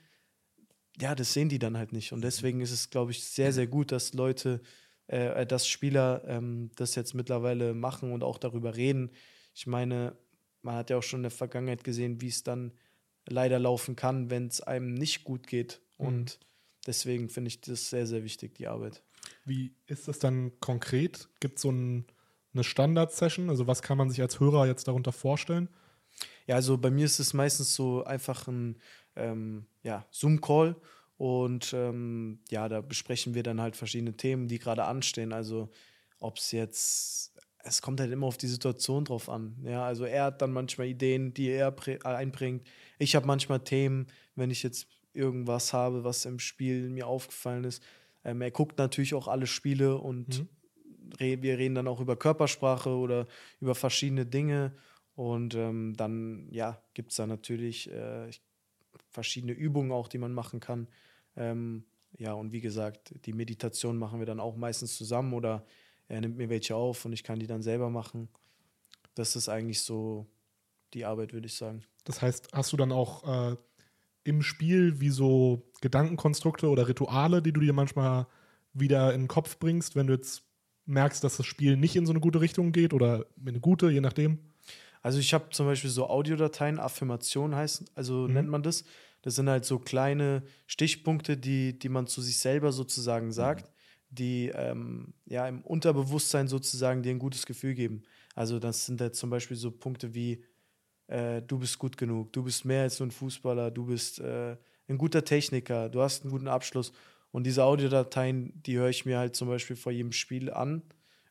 ja, das sehen die dann halt nicht. Und deswegen ist es, glaube ich, sehr, sehr gut, dass Leute, äh, dass Spieler ähm, das jetzt mittlerweile machen und auch darüber reden. Ich meine, man hat ja auch schon in der Vergangenheit gesehen, wie es dann leider laufen kann, wenn es einem nicht gut geht. Mhm. Und deswegen finde ich das sehr, sehr wichtig, die Arbeit. Wie ist das dann konkret? Gibt es so ein, eine Standard-Session? Also was kann man sich als Hörer jetzt darunter vorstellen? Ja, also bei mir ist es meistens so einfach ein ähm, ja, Zoom-Call und ähm, ja, da besprechen wir dann halt verschiedene Themen, die gerade anstehen. Also ob es jetzt, es kommt halt immer auf die Situation drauf an. Ja, also er hat dann manchmal Ideen, die er prä- einbringt. Ich habe manchmal Themen, wenn ich jetzt irgendwas habe, was im Spiel mir aufgefallen ist. Ähm, er guckt natürlich auch alle Spiele und mhm. re- wir reden dann auch über Körpersprache oder über verschiedene Dinge. Und ähm, dann, ja, gibt es da natürlich äh, verschiedene Übungen auch, die man machen kann. Ähm, ja, und wie gesagt, die Meditation machen wir dann auch meistens zusammen oder er nimmt mir welche auf und ich kann die dann selber machen. Das ist eigentlich so die Arbeit, würde ich sagen. Das heißt, hast du dann auch äh, im Spiel wie so Gedankenkonstrukte oder Rituale, die du dir manchmal wieder in den Kopf bringst, wenn du jetzt merkst, dass das Spiel nicht in so eine gute Richtung geht oder in eine gute, je nachdem? Also ich habe zum Beispiel so Audiodateien, Affirmation heißt, also mhm. nennt man das. Das sind halt so kleine Stichpunkte, die, die man zu sich selber sozusagen sagt, mhm. die ähm, ja im Unterbewusstsein sozusagen dir ein gutes Gefühl geben. Also das sind halt zum Beispiel so Punkte wie äh, du bist gut genug, du bist mehr als nur ein Fußballer, du bist äh, ein guter Techniker, du hast einen guten Abschluss. Und diese Audiodateien, die höre ich mir halt zum Beispiel vor jedem Spiel an.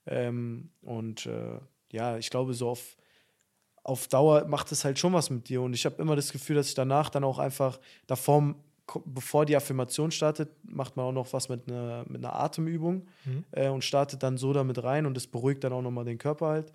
Ähm, und äh, ja, ich glaube so auf auf Dauer macht es halt schon was mit dir. Und ich habe immer das Gefühl, dass ich danach dann auch einfach davor, bevor die Affirmation startet, macht man auch noch was mit einer, mit einer Atemübung mhm. äh, und startet dann so damit rein und das beruhigt dann auch nochmal den Körper halt.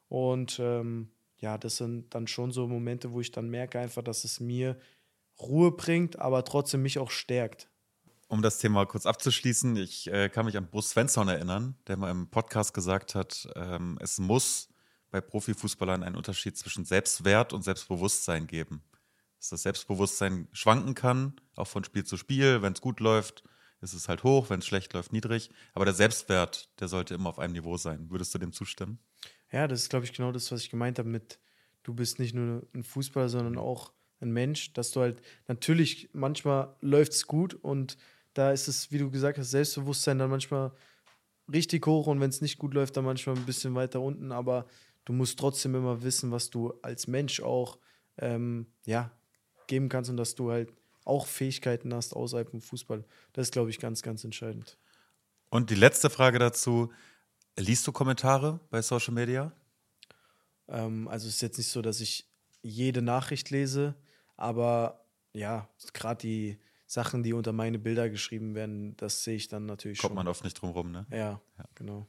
Und ähm, ja, das sind dann schon so Momente, wo ich dann merke einfach, dass es mir Ruhe bringt, aber trotzdem mich auch stärkt. Um das Thema kurz abzuschließen, ich äh, kann mich an Bruce Svensson erinnern, der mal im Podcast gesagt hat, ähm, es muss bei Profifußballern einen Unterschied zwischen Selbstwert und Selbstbewusstsein geben. Dass das Selbstbewusstsein schwanken kann, auch von Spiel zu Spiel. Wenn es gut läuft, ist es halt hoch, wenn es schlecht läuft, niedrig. Aber der Selbstwert, der sollte immer auf einem Niveau sein. Würdest du dem zustimmen? Ja, das ist, glaube ich, genau das, was ich gemeint habe mit, du bist nicht nur ein Fußballer, sondern auch ein Mensch, dass du halt, natürlich, manchmal läuft es gut und da ist es, wie du gesagt hast, Selbstbewusstsein dann manchmal richtig hoch und wenn es nicht gut läuft, dann manchmal ein bisschen weiter unten, aber du musst trotzdem immer wissen, was du als Mensch auch ähm, ja, geben kannst und dass du halt auch Fähigkeiten hast außerhalb vom Fußball. Das ist, glaube ich, ganz, ganz entscheidend. Und die letzte Frage dazu, liest du Kommentare bei Social Media? Ähm, also es ist jetzt nicht so, dass ich jede Nachricht lese, aber ja, gerade die Sachen, die unter meine Bilder geschrieben werden, das sehe ich dann natürlich Kommt schon. man oft nicht drum rum, ne? Ja, Ja. genau.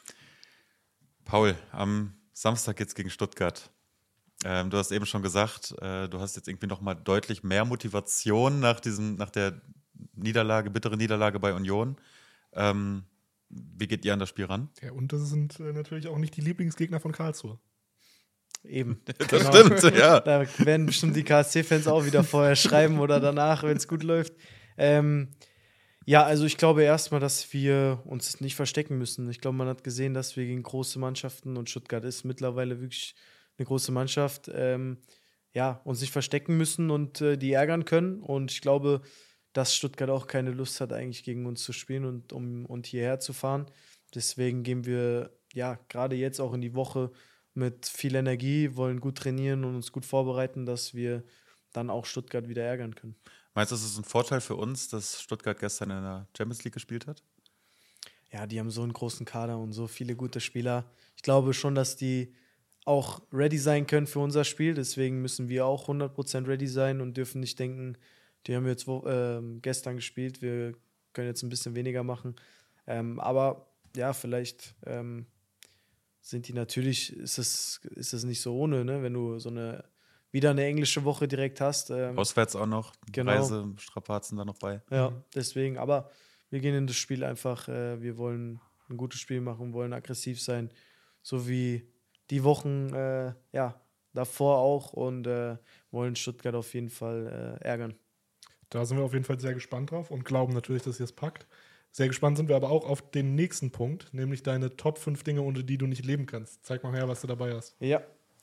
Paul, am Samstag geht's gegen Stuttgart. Ähm, du hast eben schon gesagt, äh, du hast jetzt irgendwie noch mal deutlich mehr Motivation nach diesem, nach der Niederlage, bittere Niederlage bei Union. Ähm, wie geht ihr an das Spiel ran? Ja, und das sind äh, natürlich auch nicht die Lieblingsgegner von Karlsruhe. Eben. Das stimmt, ja. Da werden bestimmt die K S C-Fans auch wieder vorher schreiben oder danach, wenn es gut läuft. Ähm, ja, also ich glaube erstmal, dass wir uns nicht verstecken müssen. Ich glaube, man hat gesehen, dass wir gegen große Mannschaften, und Stuttgart ist mittlerweile wirklich eine große Mannschaft, ähm, ja, uns nicht verstecken müssen und äh, die ärgern können. Und ich glaube, dass Stuttgart auch keine Lust hat, eigentlich gegen uns zu spielen und um und hierher zu fahren. Deswegen gehen wir ja gerade jetzt auch in die Woche mit viel Energie, wollen gut trainieren und uns gut vorbereiten, dass wir dann auch Stuttgart wieder ärgern können. Meinst du, es ist ein Vorteil für uns, dass Stuttgart gestern in der Champions League gespielt hat? Ja, die haben so einen großen Kader und so viele gute Spieler. Ich glaube schon, dass die auch ready sein können für unser Spiel. Deswegen müssen wir auch hundert Prozent ready sein und dürfen nicht denken, die haben jetzt äh, gestern gespielt, wir können jetzt ein bisschen weniger machen. Ähm, aber ja, vielleicht ähm, sind die natürlich, ist es, ist es nicht so ohne, ne? Wenn du so eine, wieder eine englische Woche direkt hast. Ähm, Auswärts auch noch, genau. Reisestrapazen da noch bei. Ja, deswegen, aber wir gehen in das Spiel einfach, äh, wir wollen ein gutes Spiel machen, wollen aggressiv sein, so wie die Wochen äh, ja, davor auch und äh, wollen Stuttgart auf jeden Fall äh, ärgern. Da sind wir auf jeden Fall sehr gespannt drauf und glauben natürlich, dass ihr es packt. Sehr gespannt sind wir aber auch auf den nächsten Punkt, nämlich deine Top fünf Dinge, ohne die du nicht leben kannst. Zeig mal her, was du dabei hast. Ja.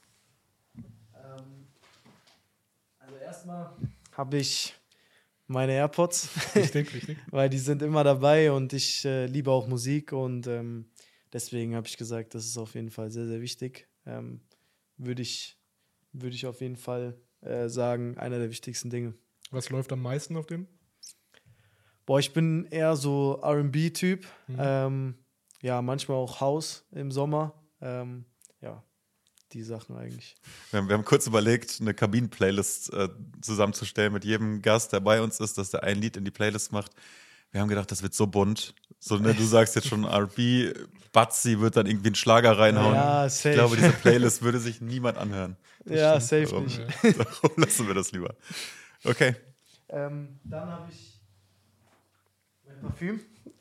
Ähm, also erstmal habe ich meine AirPods. Richtig, richtig. Weil die sind immer dabei und ich äh, liebe auch Musik und ähm, deswegen habe ich gesagt, das ist auf jeden Fall sehr, sehr wichtig. Ähm, würde ich, würd ich auf jeden Fall äh, sagen, einer der wichtigsten Dinge. Was läuft am meisten auf dem? Boah, ich bin eher so R and B-Typ. Mhm. Ähm, ja, manchmal auch House im Sommer. Ähm, ja, die Sachen eigentlich. Wir haben, wir haben kurz überlegt, eine Kabinen-Playlist äh, zusammenzustellen mit jedem Gast, der bei uns ist, dass der ein Lied in die Playlist macht. Wir haben gedacht, das wird so bunt. So, ne, du sagst jetzt schon R and B, Batzi wird dann irgendwie einen Schlager reinhauen. Ja, safe. Ich glaube, diese Playlist würde sich niemand anhören. Das ja, stimmt. safe Darum, nicht. Darum lassen wir das lieber. Okay. Ähm, dann habe ich mein Parfüm.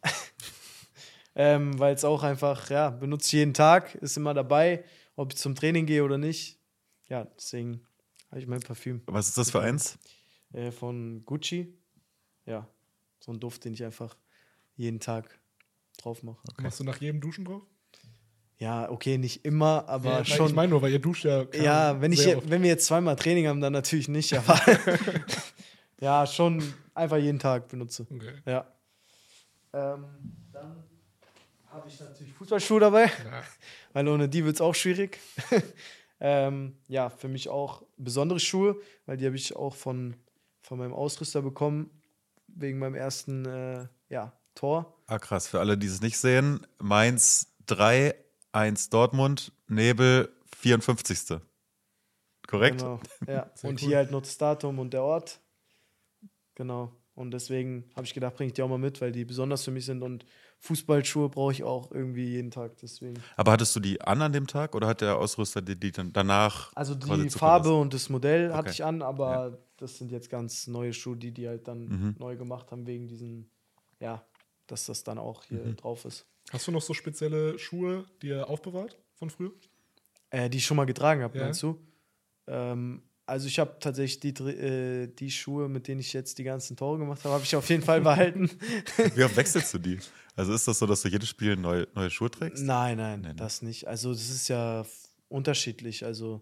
ähm, weil es auch einfach, ja, benutze ich jeden Tag, ist immer dabei, ob ich zum Training gehe oder nicht. Ja, deswegen habe ich mein Parfüm. Was ist das für eins? Äh, von Gucci. Ja, so ein Duft, den ich einfach jeden Tag drauf mache. Okay. Machst du nach jedem Duschen drauf? Ja, okay, nicht immer, aber ja, schon. Ich meine nur, weil ihr duscht ja. Ja, wenn, ich, wenn wir jetzt zweimal Training haben, dann natürlich nicht, aber ja, schon einfach jeden Tag benutze. Okay. Ja. Ähm, dann habe ich natürlich Fußballschuhe dabei, Ja. weil ohne die wird es auch schwierig. ähm, ja, für mich auch besondere Schuhe, weil die habe ich auch von, von meinem Ausrüster bekommen, wegen meinem ersten äh, ja, Tor. Ah, krass. Für alle, die es nicht sehen, Mainz drei, eins Dortmund, Nebel vierundfünfzigste Korrekt? Genau, ja. Sehr Und cool. hier halt noch das Datum und der Ort. Genau. Und deswegen habe ich gedacht, bringe ich die auch mal mit, weil die besonders für mich sind. Und Fußballschuhe brauche ich auch irgendwie jeden Tag. Deswegen. Aber hattest du die an an dem Tag oder hat der Ausrüster die, die dann danach? Also quasi die zukommen Farbe lassen? und das Modell hatte Okay. ich an, aber Ja. das sind jetzt ganz neue Schuhe, die die halt dann Mhm. neu gemacht haben, wegen diesen, ja, dass das dann auch hier Mhm. drauf ist. Hast du noch so spezielle Schuhe, die ihr aufbewahrt von früher? Äh, die ich schon mal getragen habe, Ja. meinst du? Ähm, also ich habe tatsächlich die, Dr- äh, die Schuhe, mit denen ich jetzt die ganzen Tore gemacht habe, habe ich auf jeden Fall behalten. Wie oft wechselst du die? Also ist das so, dass du jedes Spiel neue, neue Schuhe trägst? Nein, nein, Nee, ne? das nicht. Also das ist ja f- unterschiedlich. Also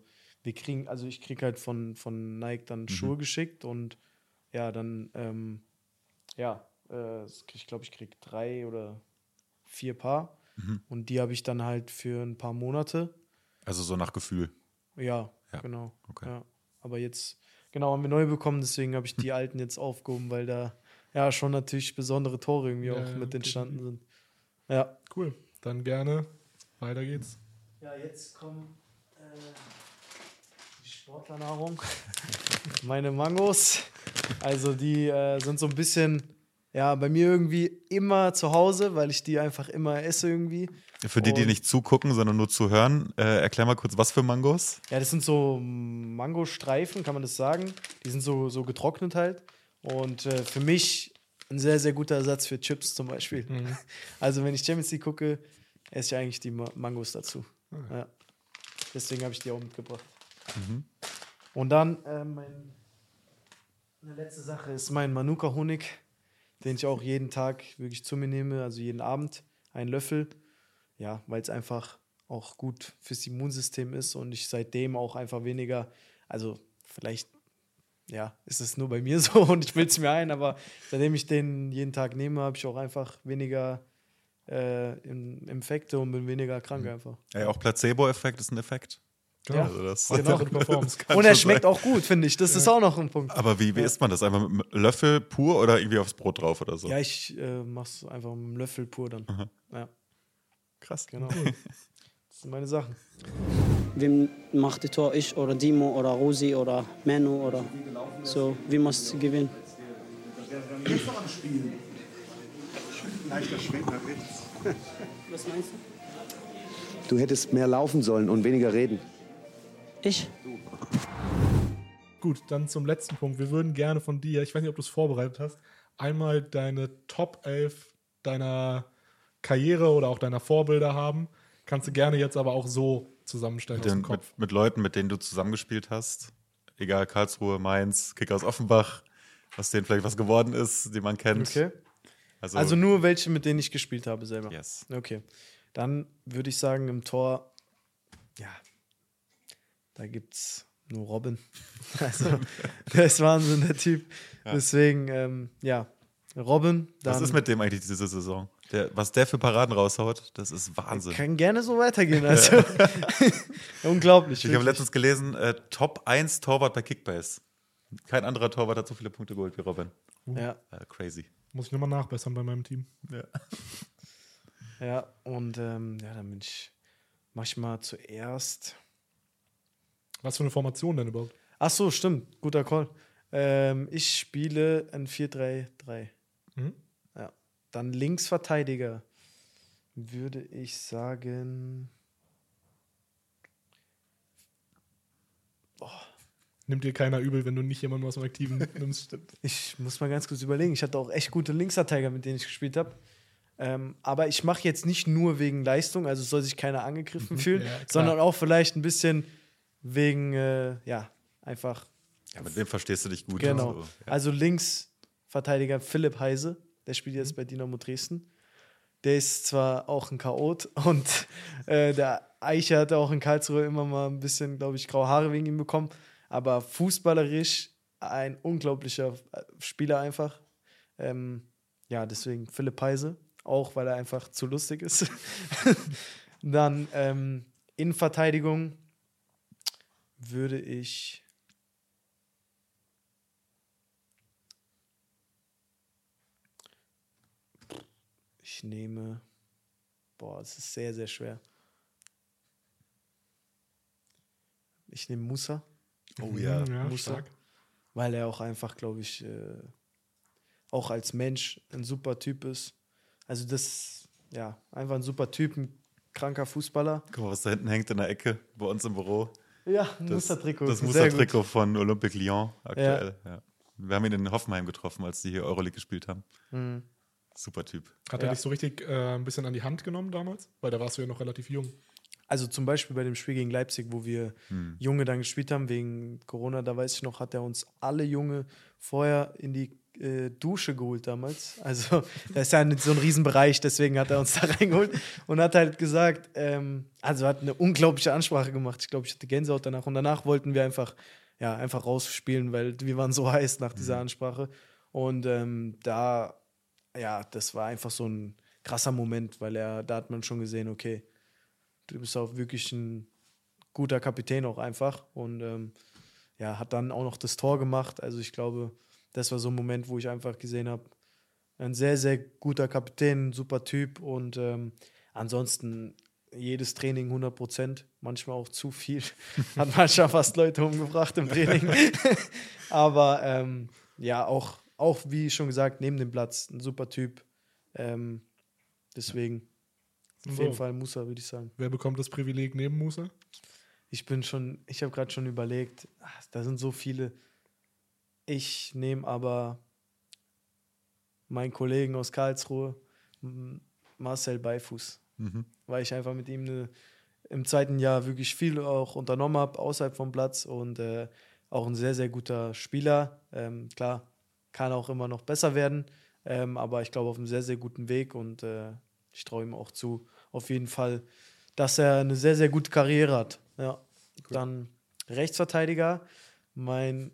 wir kriegen, also ich kriege halt von, von Nike dann Mhm. Schuhe geschickt und ja, dann, ähm, ja, äh, ich glaube, ich kriege drei oder vier Paar Mhm. und die habe ich dann halt für ein paar Monate. Also so nach Gefühl. Ja, Ja, genau. okay. Ja. Aber jetzt, genau, haben wir neu bekommen, deswegen habe ich die alten jetzt aufgehoben, weil da ja schon natürlich besondere Tore irgendwie Ja, auch ja, mit entstanden definitiv. sind. Ja. Cool. Dann gerne. Weiter geht's. Ja, jetzt kommen äh, die Sportlernahrung. Meine Mangos. Also die äh, sind so ein bisschen, ja, bei mir irgendwie immer zu Hause, weil ich die einfach immer esse irgendwie. Für die, die Und- nicht zugucken, sondern nur zuhören, äh, erklär mal kurz, was für Mangos? Ja, das sind so Mangostreifen, kann man das sagen. Die sind so, so getrocknet halt. Und äh, für mich ein sehr, sehr guter Ersatz für Chips zum Beispiel. Mhm. Also wenn ich Champions League gucke, esse ich eigentlich die Ma- Mangos dazu. Ah. Ja. Deswegen habe ich die auch mitgebracht. Mhm. Und dann äh, mein, eine letzte Sache ist mein Manuka-Honig, den ich auch jeden Tag wirklich zu mir nehme, also jeden Abend einen Löffel. Ja, weil es einfach auch gut fürs Immunsystem ist und ich seitdem auch einfach weniger, also vielleicht, ja, ist es nur bei mir so und ich will es mir ein, aber seitdem ich den jeden Tag nehme, habe ich auch einfach weniger äh, In- Infekte und bin weniger krank einfach. Ja, auch Placebo-Effekt ist ein Effekt. Genau. Also das, Genau. Performance. das kann Und er schon schmeckt sein. auch gut, finde ich. Das ist auch noch ein Punkt. Aber wie, wie Ja. isst man das? Einfach mit einem Löffel pur oder irgendwie aufs Brot drauf oder so? Ja, ich äh, mach's einfach mit einem Löffel pur dann. Aha. Ja, Krass. genau. Das sind meine Sachen. Wem macht die Tor? Ich oder Dimo oder Rosi oder Manu oder so? Wie muss gewinnen? Jetzt noch am Spiel. Leichter Schwenk nach rechts. Was meinst Du hättest mehr laufen sollen und weniger reden. du? Ich? Gut, dann zum letzten Punkt. Wir würden gerne von dir, ich weiß nicht, ob du es vorbereitet hast, einmal deine Top elf deiner Karriere oder auch deiner Vorbilder haben. Kannst du gerne jetzt aber auch so zusammenstellen Mit, aus den, dem Kopf. mit, mit Leuten, mit denen du zusammengespielt hast. Egal, Karlsruhe, Mainz, Kickers Offenbach, aus denen vielleicht was geworden ist, die man kennt. Okay. Also, Also nur welche, mit denen ich gespielt habe selber. yes. Okay. Dann würde ich sagen, im Tor, ja, da gibt's nur Robin. Also, der ist Wahnsinn, der Typ. Ja. Deswegen, ähm, ja, Robin. Dann Was ist mit dem eigentlich diese Saison? Der, was der für Paraden raushaut, das ist Wahnsinn. kann gerne so weitergehen. Also, unglaublich. Ich habe wirklich. letztens gelesen, äh, Top eins Torwart bei Kickbase. Kein anderer Torwart hat so viele Punkte geholt wie Robin. Ja, Äh, crazy. Muss ich nochmal nachbessern bei meinem Team. Ja. ja, und ähm, ja, dann bin ich manchmal zuerst. Was für eine Formation denn überhaupt? Ach so, stimmt, guter Call. Ähm, ich spiele ein vier drei drei. Mhm. Ja. Dann Linksverteidiger würde ich sagen. Nimmt dir keiner übel, wenn du nicht jemanden aus dem Aktiven nimmst. Ich muss mal ganz kurz überlegen. Ich hatte auch echt gute Linksverteidiger, mit denen ich gespielt habe. Ähm, aber ich mache jetzt nicht nur wegen Leistung, also soll sich keiner angegriffen fühlen, Ja, klar. sondern auch vielleicht ein bisschen wegen, äh, ja, einfach. Ja, mit wem verstehst du dich gut? Genau. und so. Ja. Also Linksverteidiger Philipp Heise, der spielt Mhm. jetzt bei Dynamo Dresden. Der ist zwar auch ein Chaot und äh, der Eicher hatte auch in Karlsruhe immer mal ein bisschen, glaube ich, graue Haare wegen ihm bekommen. Aber fußballerisch ein unglaublicher Spieler einfach. Ähm, ja, deswegen Philipp Heise, auch weil er einfach zu lustig ist. Dann ähm, Innenverteidigung würde ich Ich nehme. Boah, es ist sehr, sehr schwer. Ich nehme Musa. Oh ja. Mhm, ja, Musa. stark. Weil er auch einfach, glaube ich, äh, auch als Mensch ein super Typ ist. Also das, ja, einfach ein super Typ, ein kranker Fußballer. Guck mal, was da hinten hängt in der Ecke bei uns im Büro. Ja, ein Das, Muster-Trikot. das Sehr Muster-Trikot von Olympique Lyon aktuell. Ja. Wir haben ihn in Hoffenheim getroffen, als die hier Euroleague gespielt haben. gut. Mhm. Super Typ. Hat Ja. er dich so richtig äh, ein bisschen an die Hand genommen damals? Weil da warst du ja noch relativ jung. Also zum Beispiel bei dem Spiel gegen Leipzig, wo wir Hm. Junge dann gespielt haben, wegen Corona, da weiß ich noch, hat er uns alle Junge vorher in die äh, Dusche geholt damals. Also, das ist ja nicht so ein Riesenbereich, deswegen hat er uns da reingeholt und hat halt gesagt, ähm, also hat eine unglaubliche Ansprache gemacht. Ich glaube, ich hatte Gänsehaut danach. Und danach wollten wir einfach, ja, einfach rausspielen, weil wir waren so heiß nach dieser Ansprache. Und ähm, da, ja, das war einfach so ein krasser Moment, weil er, da hat man schon gesehen, okay, du bist auch wirklich ein guter Kapitän auch einfach. Und ähm, ja, hat dann auch noch das Tor gemacht. Also ich glaube, das war so ein Moment, wo ich einfach gesehen habe, ein sehr, sehr guter Kapitän, ein super Typ und ähm, ansonsten jedes Training hundert Prozent, manchmal auch zu viel. Hat manchmal fast Leute umgebracht im Training. Aber ähm, ja, auch, auch wie schon gesagt, neben dem Platz ein super Typ. Ähm, deswegen auf So. jeden Fall Musa, würde ich sagen. Wer bekommt das Privileg neben Musa? Ich bin schon, ich habe gerade schon überlegt, ach, da sind so viele. Ich nehme aber meinen Kollegen aus Karlsruhe, M- Marcel Beifuß, Mhm. weil ich einfach mit ihm ne, im zweiten Jahr wirklich viel auch unternommen habe, außerhalb vom Platz und äh, auch ein sehr, sehr guter Spieler. Ähm, klar, kann auch immer noch besser werden, ähm, aber ich glaube auf einem sehr, sehr guten Weg und äh, ich traue ihm auch zu, auf jeden Fall, dass er eine sehr, sehr gute Karriere hat. Ja. Dann Rechtsverteidiger, mein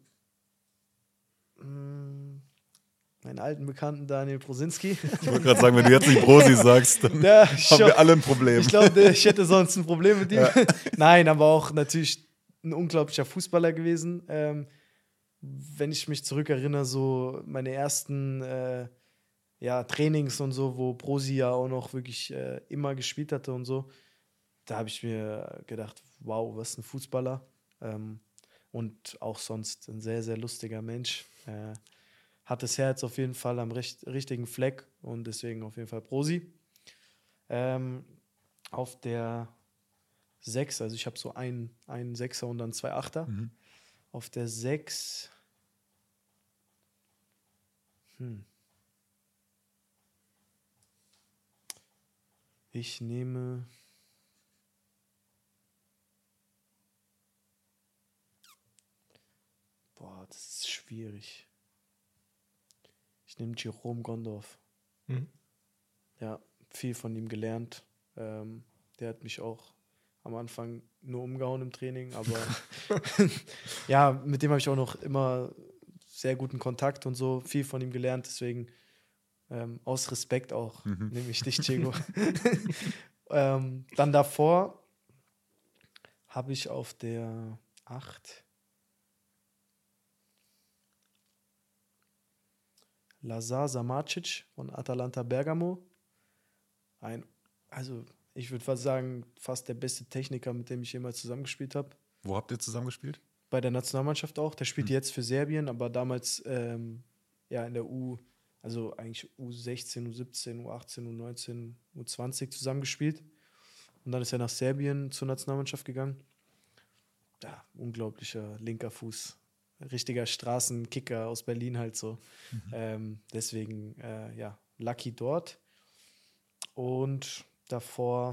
mh, meinen alten Bekannten Daniel Brosinski. Ich wollte gerade sagen, wenn du jetzt nicht Brosi sagst, dann Ja, haben ich wir glaub- alle ein Problem. Ich glaube, ich hätte sonst ein Problem mit ihm. Ja. Nein, aber auch natürlich ein unglaublicher Fußballer gewesen. Ähm, wenn ich mich zurückerinnere, so meine ersten äh, ja, Trainings und so, wo Brosi ja auch noch wirklich äh, immer gespielt hatte und so, da habe ich mir gedacht, wow, was ein Fußballer. Ähm, und auch sonst ein sehr, sehr lustiger Mensch. Äh, hat das Herz auf jeden Fall am recht, richtigen Fleck und deswegen auf jeden Fall Brosi. Ähm, auf der sechs, also ich habe so einen, einen Sechser und dann zwei Achter. Mhm. Auf der sechs hm. Ich nehme boah, das ist schwierig. Ich nehme Jerome Gondorf. Mhm. Ja, viel von ihm gelernt. Ähm, der hat mich auch am Anfang nur umgehauen im Training, aber ja, mit dem habe ich auch noch immer sehr guten Kontakt und so, viel von ihm gelernt, deswegen ähm, aus Respekt auch Mhm. nehme ich dich, Diego. ähm, dann davor habe ich auf der acht Lazar Samacic von Atalanta Bergamo. Ein, also ich würde fast sagen, fast der beste Techniker, mit dem ich jemals zusammengespielt habe. Wo habt ihr zusammengespielt? Bei der Nationalmannschaft auch. Der spielt jetzt für Serbien, aber damals ähm, ja in der U, also eigentlich U sechzehn, U siebzehn, U achtzehn, U neunzehn, U zwanzig zusammengespielt. Und dann ist er nach Serbien zur Nationalmannschaft gegangen. Ja, unglaublicher linker Fuß. Richtiger Straßenkicker aus Berlin halt so. Mhm. Ähm, deswegen, äh, ja, lucky dort. Und davor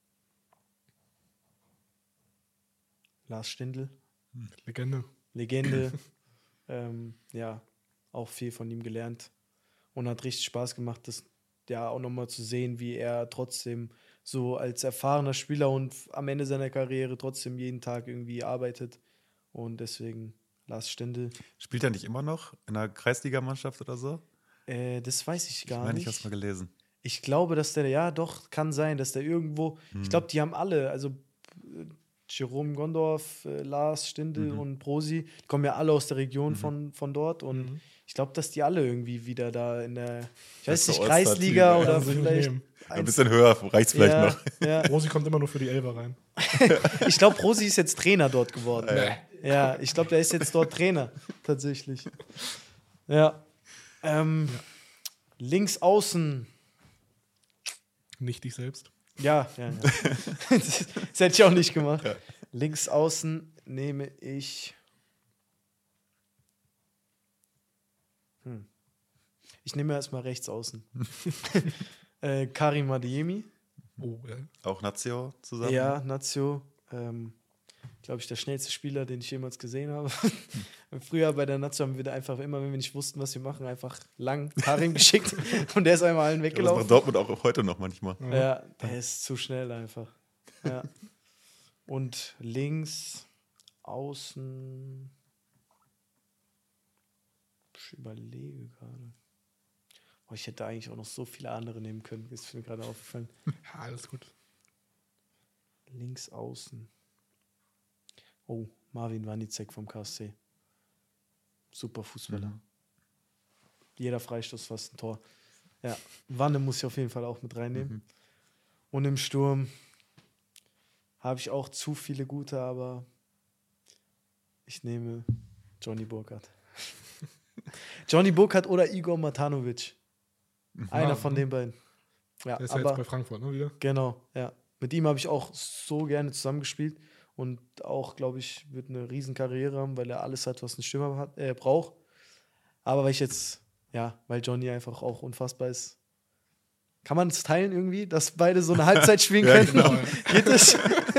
Lars Stindl. Legende. Legende. ähm, ja, auch viel von ihm gelernt. Und hat richtig Spaß gemacht, das ja auch nochmal zu sehen, wie er trotzdem so als erfahrener Spieler und am Ende seiner Karriere trotzdem jeden Tag irgendwie arbeitet. Und deswegen Lars Stindl. Spielt er nicht immer noch in einer Kreisligamannschaft oder so? Äh, das weiß ich gar Ich meine, nicht. ich habe es mal gelesen. Ich glaube, dass der, ja doch, kann sein, dass der irgendwo, Hm. ich glaube, die haben alle, also äh, Jerome Gondorf, äh, Lars Stindl Mhm. und Brosi, die kommen ja alle aus der Region Mhm. von, von dort und Mhm. ich glaube, dass die alle irgendwie wieder da in der, ich weiß Beste nicht, All-Star-Team, Kreisliga ey. oder Kann sich nicht vielleicht. nehmen. Ein bisschen höher, reicht's vielleicht ja, noch. Ja. Rosi kommt immer nur für die Elfer rein. Ich glaube, Brosi ist jetzt Trainer dort geworden. Ja. Ja, ich glaube, der ist jetzt dort Trainer, tatsächlich. Ja. Ähm, links außen. Nicht dich selbst. Ja, ja, ja. das, das hätte ich auch nicht gemacht. Ja. Links außen nehme ich. Hm. Ich nehme erstmal rechts außen. äh, Karim Adeyemi. Oh, ja. Auch Nazio zusammen? Ja, Nazio. Ähm, glaube ich, der schnellste Spieler, den ich jemals gesehen habe. Früher bei der Nazi haben wir einfach immer, wenn wir nicht wussten, was wir machen, einfach lang Karim geschickt und der ist einmal allen weggelaufen. Das macht Dortmund auch heute noch manchmal. Ja, ja, der ist zu schnell einfach. Ja. Und links, außen, ich überlege gerade. Oh, ich hätte eigentlich auch noch so viele andere nehmen können, ist mir gerade aufgefallen. Ja, alles gut. Links, außen. Oh, Marvin Wanicek vom K S C. Super Fußballer. Mhm. Jeder Freistoß fast ein Tor. Ja, Wanne muss ich auf jeden Fall auch mit reinnehmen. Mhm. Und im Sturm habe ich auch zu viele gute, aber ich nehme Johnny Burkhardt. Johnny Burkhardt oder Igor Matanovic. Einer ja, von den beiden. Ja, der ist aber, ja jetzt bei Frankfurt, ne, wieder? Genau, ja. Mit ihm habe ich auch so gerne zusammengespielt und auch, glaube ich, wird eine riesen Karriere haben, weil er alles hat, was ein Stürmer hat, äh, braucht. Aber weil ich jetzt, ja, weil Johnny einfach auch unfassbar ist. Kann man es teilen irgendwie, dass beide so eine Halbzeit spielen ja, können? Genau. Geht es?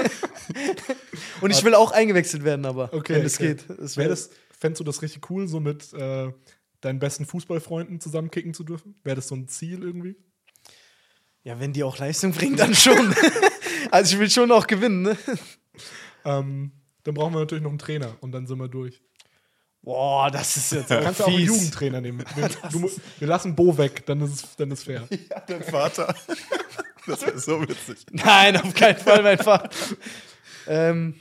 Und ich will auch eingewechselt werden, aber okay, wenn es okay. geht. Es wär das, fändest du das richtig cool, so mit äh, deinen besten Fußballfreunden zusammen kicken zu dürfen? Wäre das so ein Ziel irgendwie? Ja, wenn die auch Leistung bringen, dann schon. Also ich will schon auch gewinnen, ne? Ähm, dann brauchen wir natürlich noch einen Trainer und dann sind wir durch. Boah, das ist jetzt auch Kannst du auch einen Jugendtrainer nehmen. Wir, du, wir lassen Bo weg, dann ist es dann ist fair. Ja, dein Vater. Das wäre so witzig. Nein, auf keinen Fall mein Vater. ähm,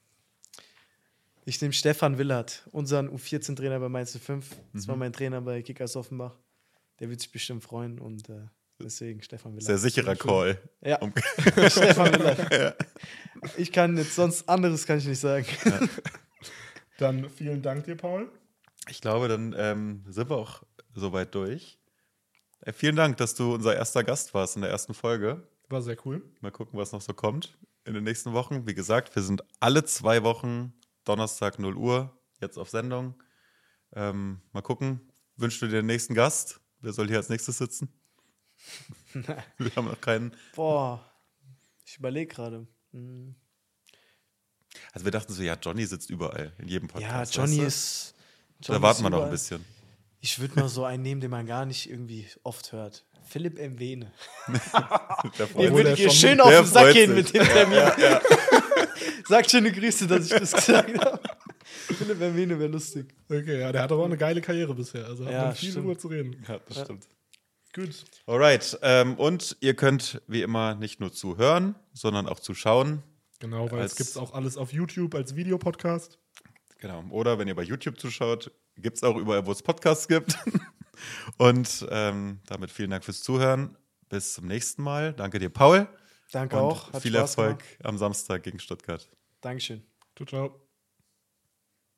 ich nehme Stefan Willert, unseren U vierzehn Trainer bei Mainz null fünf. Das mhm. war mein Trainer bei Kickers Offenbach. Der wird sich bestimmt freuen und äh, deswegen Stefan Willert. Sehr sicherer Call. Ja, um Stefan Willert. Ja. Ich kann jetzt sonst anderes kann ich nicht sagen. Ja. Dann vielen Dank dir, Paul. Ich glaube, dann ähm, sind wir auch soweit durch. Äh, vielen Dank, dass du unser erster Gast warst in der ersten Folge. War sehr cool. Mal gucken, was noch so kommt in den nächsten Wochen. Wie gesagt, wir sind alle zwei Wochen Donnerstag null Uhr jetzt auf Sendung. Ähm, mal gucken, wünschst du dir den nächsten Gast? Wer soll hier als nächstes sitzen? Wir haben noch keinen. Boah, ich überlege gerade. Hm. Also wir dachten so, ja, Johnny sitzt überall, in jedem Podcast. Ja, Johnny weißt du? ist Johnny Da warten ist wir noch überall. ein bisschen. Ich würde mal so einen nehmen, den man gar nicht irgendwie oft hört. Philipp Mwene. Den würde ich schön auf den Sack gehen mit dem Termin. Ja, ja. Sagt schöne Grüße, dass ich das gesagt habe. Philipp Mwene wäre lustig. Okay, ja, der hat aber auch eine geile Karriere bisher. Also hat ja, man viel drüber zu reden. Ja, das ja. stimmt. Gut. Alright. Ähm, und ihr könnt wie immer nicht nur zuhören, sondern auch zuschauen. Genau, weil es gibt auch alles auf YouTube als Videopodcast. Genau. Oder wenn ihr bei YouTube zuschaut, gibt es auch überall, wo es Podcasts gibt. Und ähm, damit vielen Dank fürs Zuhören. Bis zum nächsten Mal. Danke dir, Paul. Danke und auch. Hat viel Spaß Erfolg gemacht. Am Samstag gegen Stuttgart. Dankeschön. Ciao, ciao.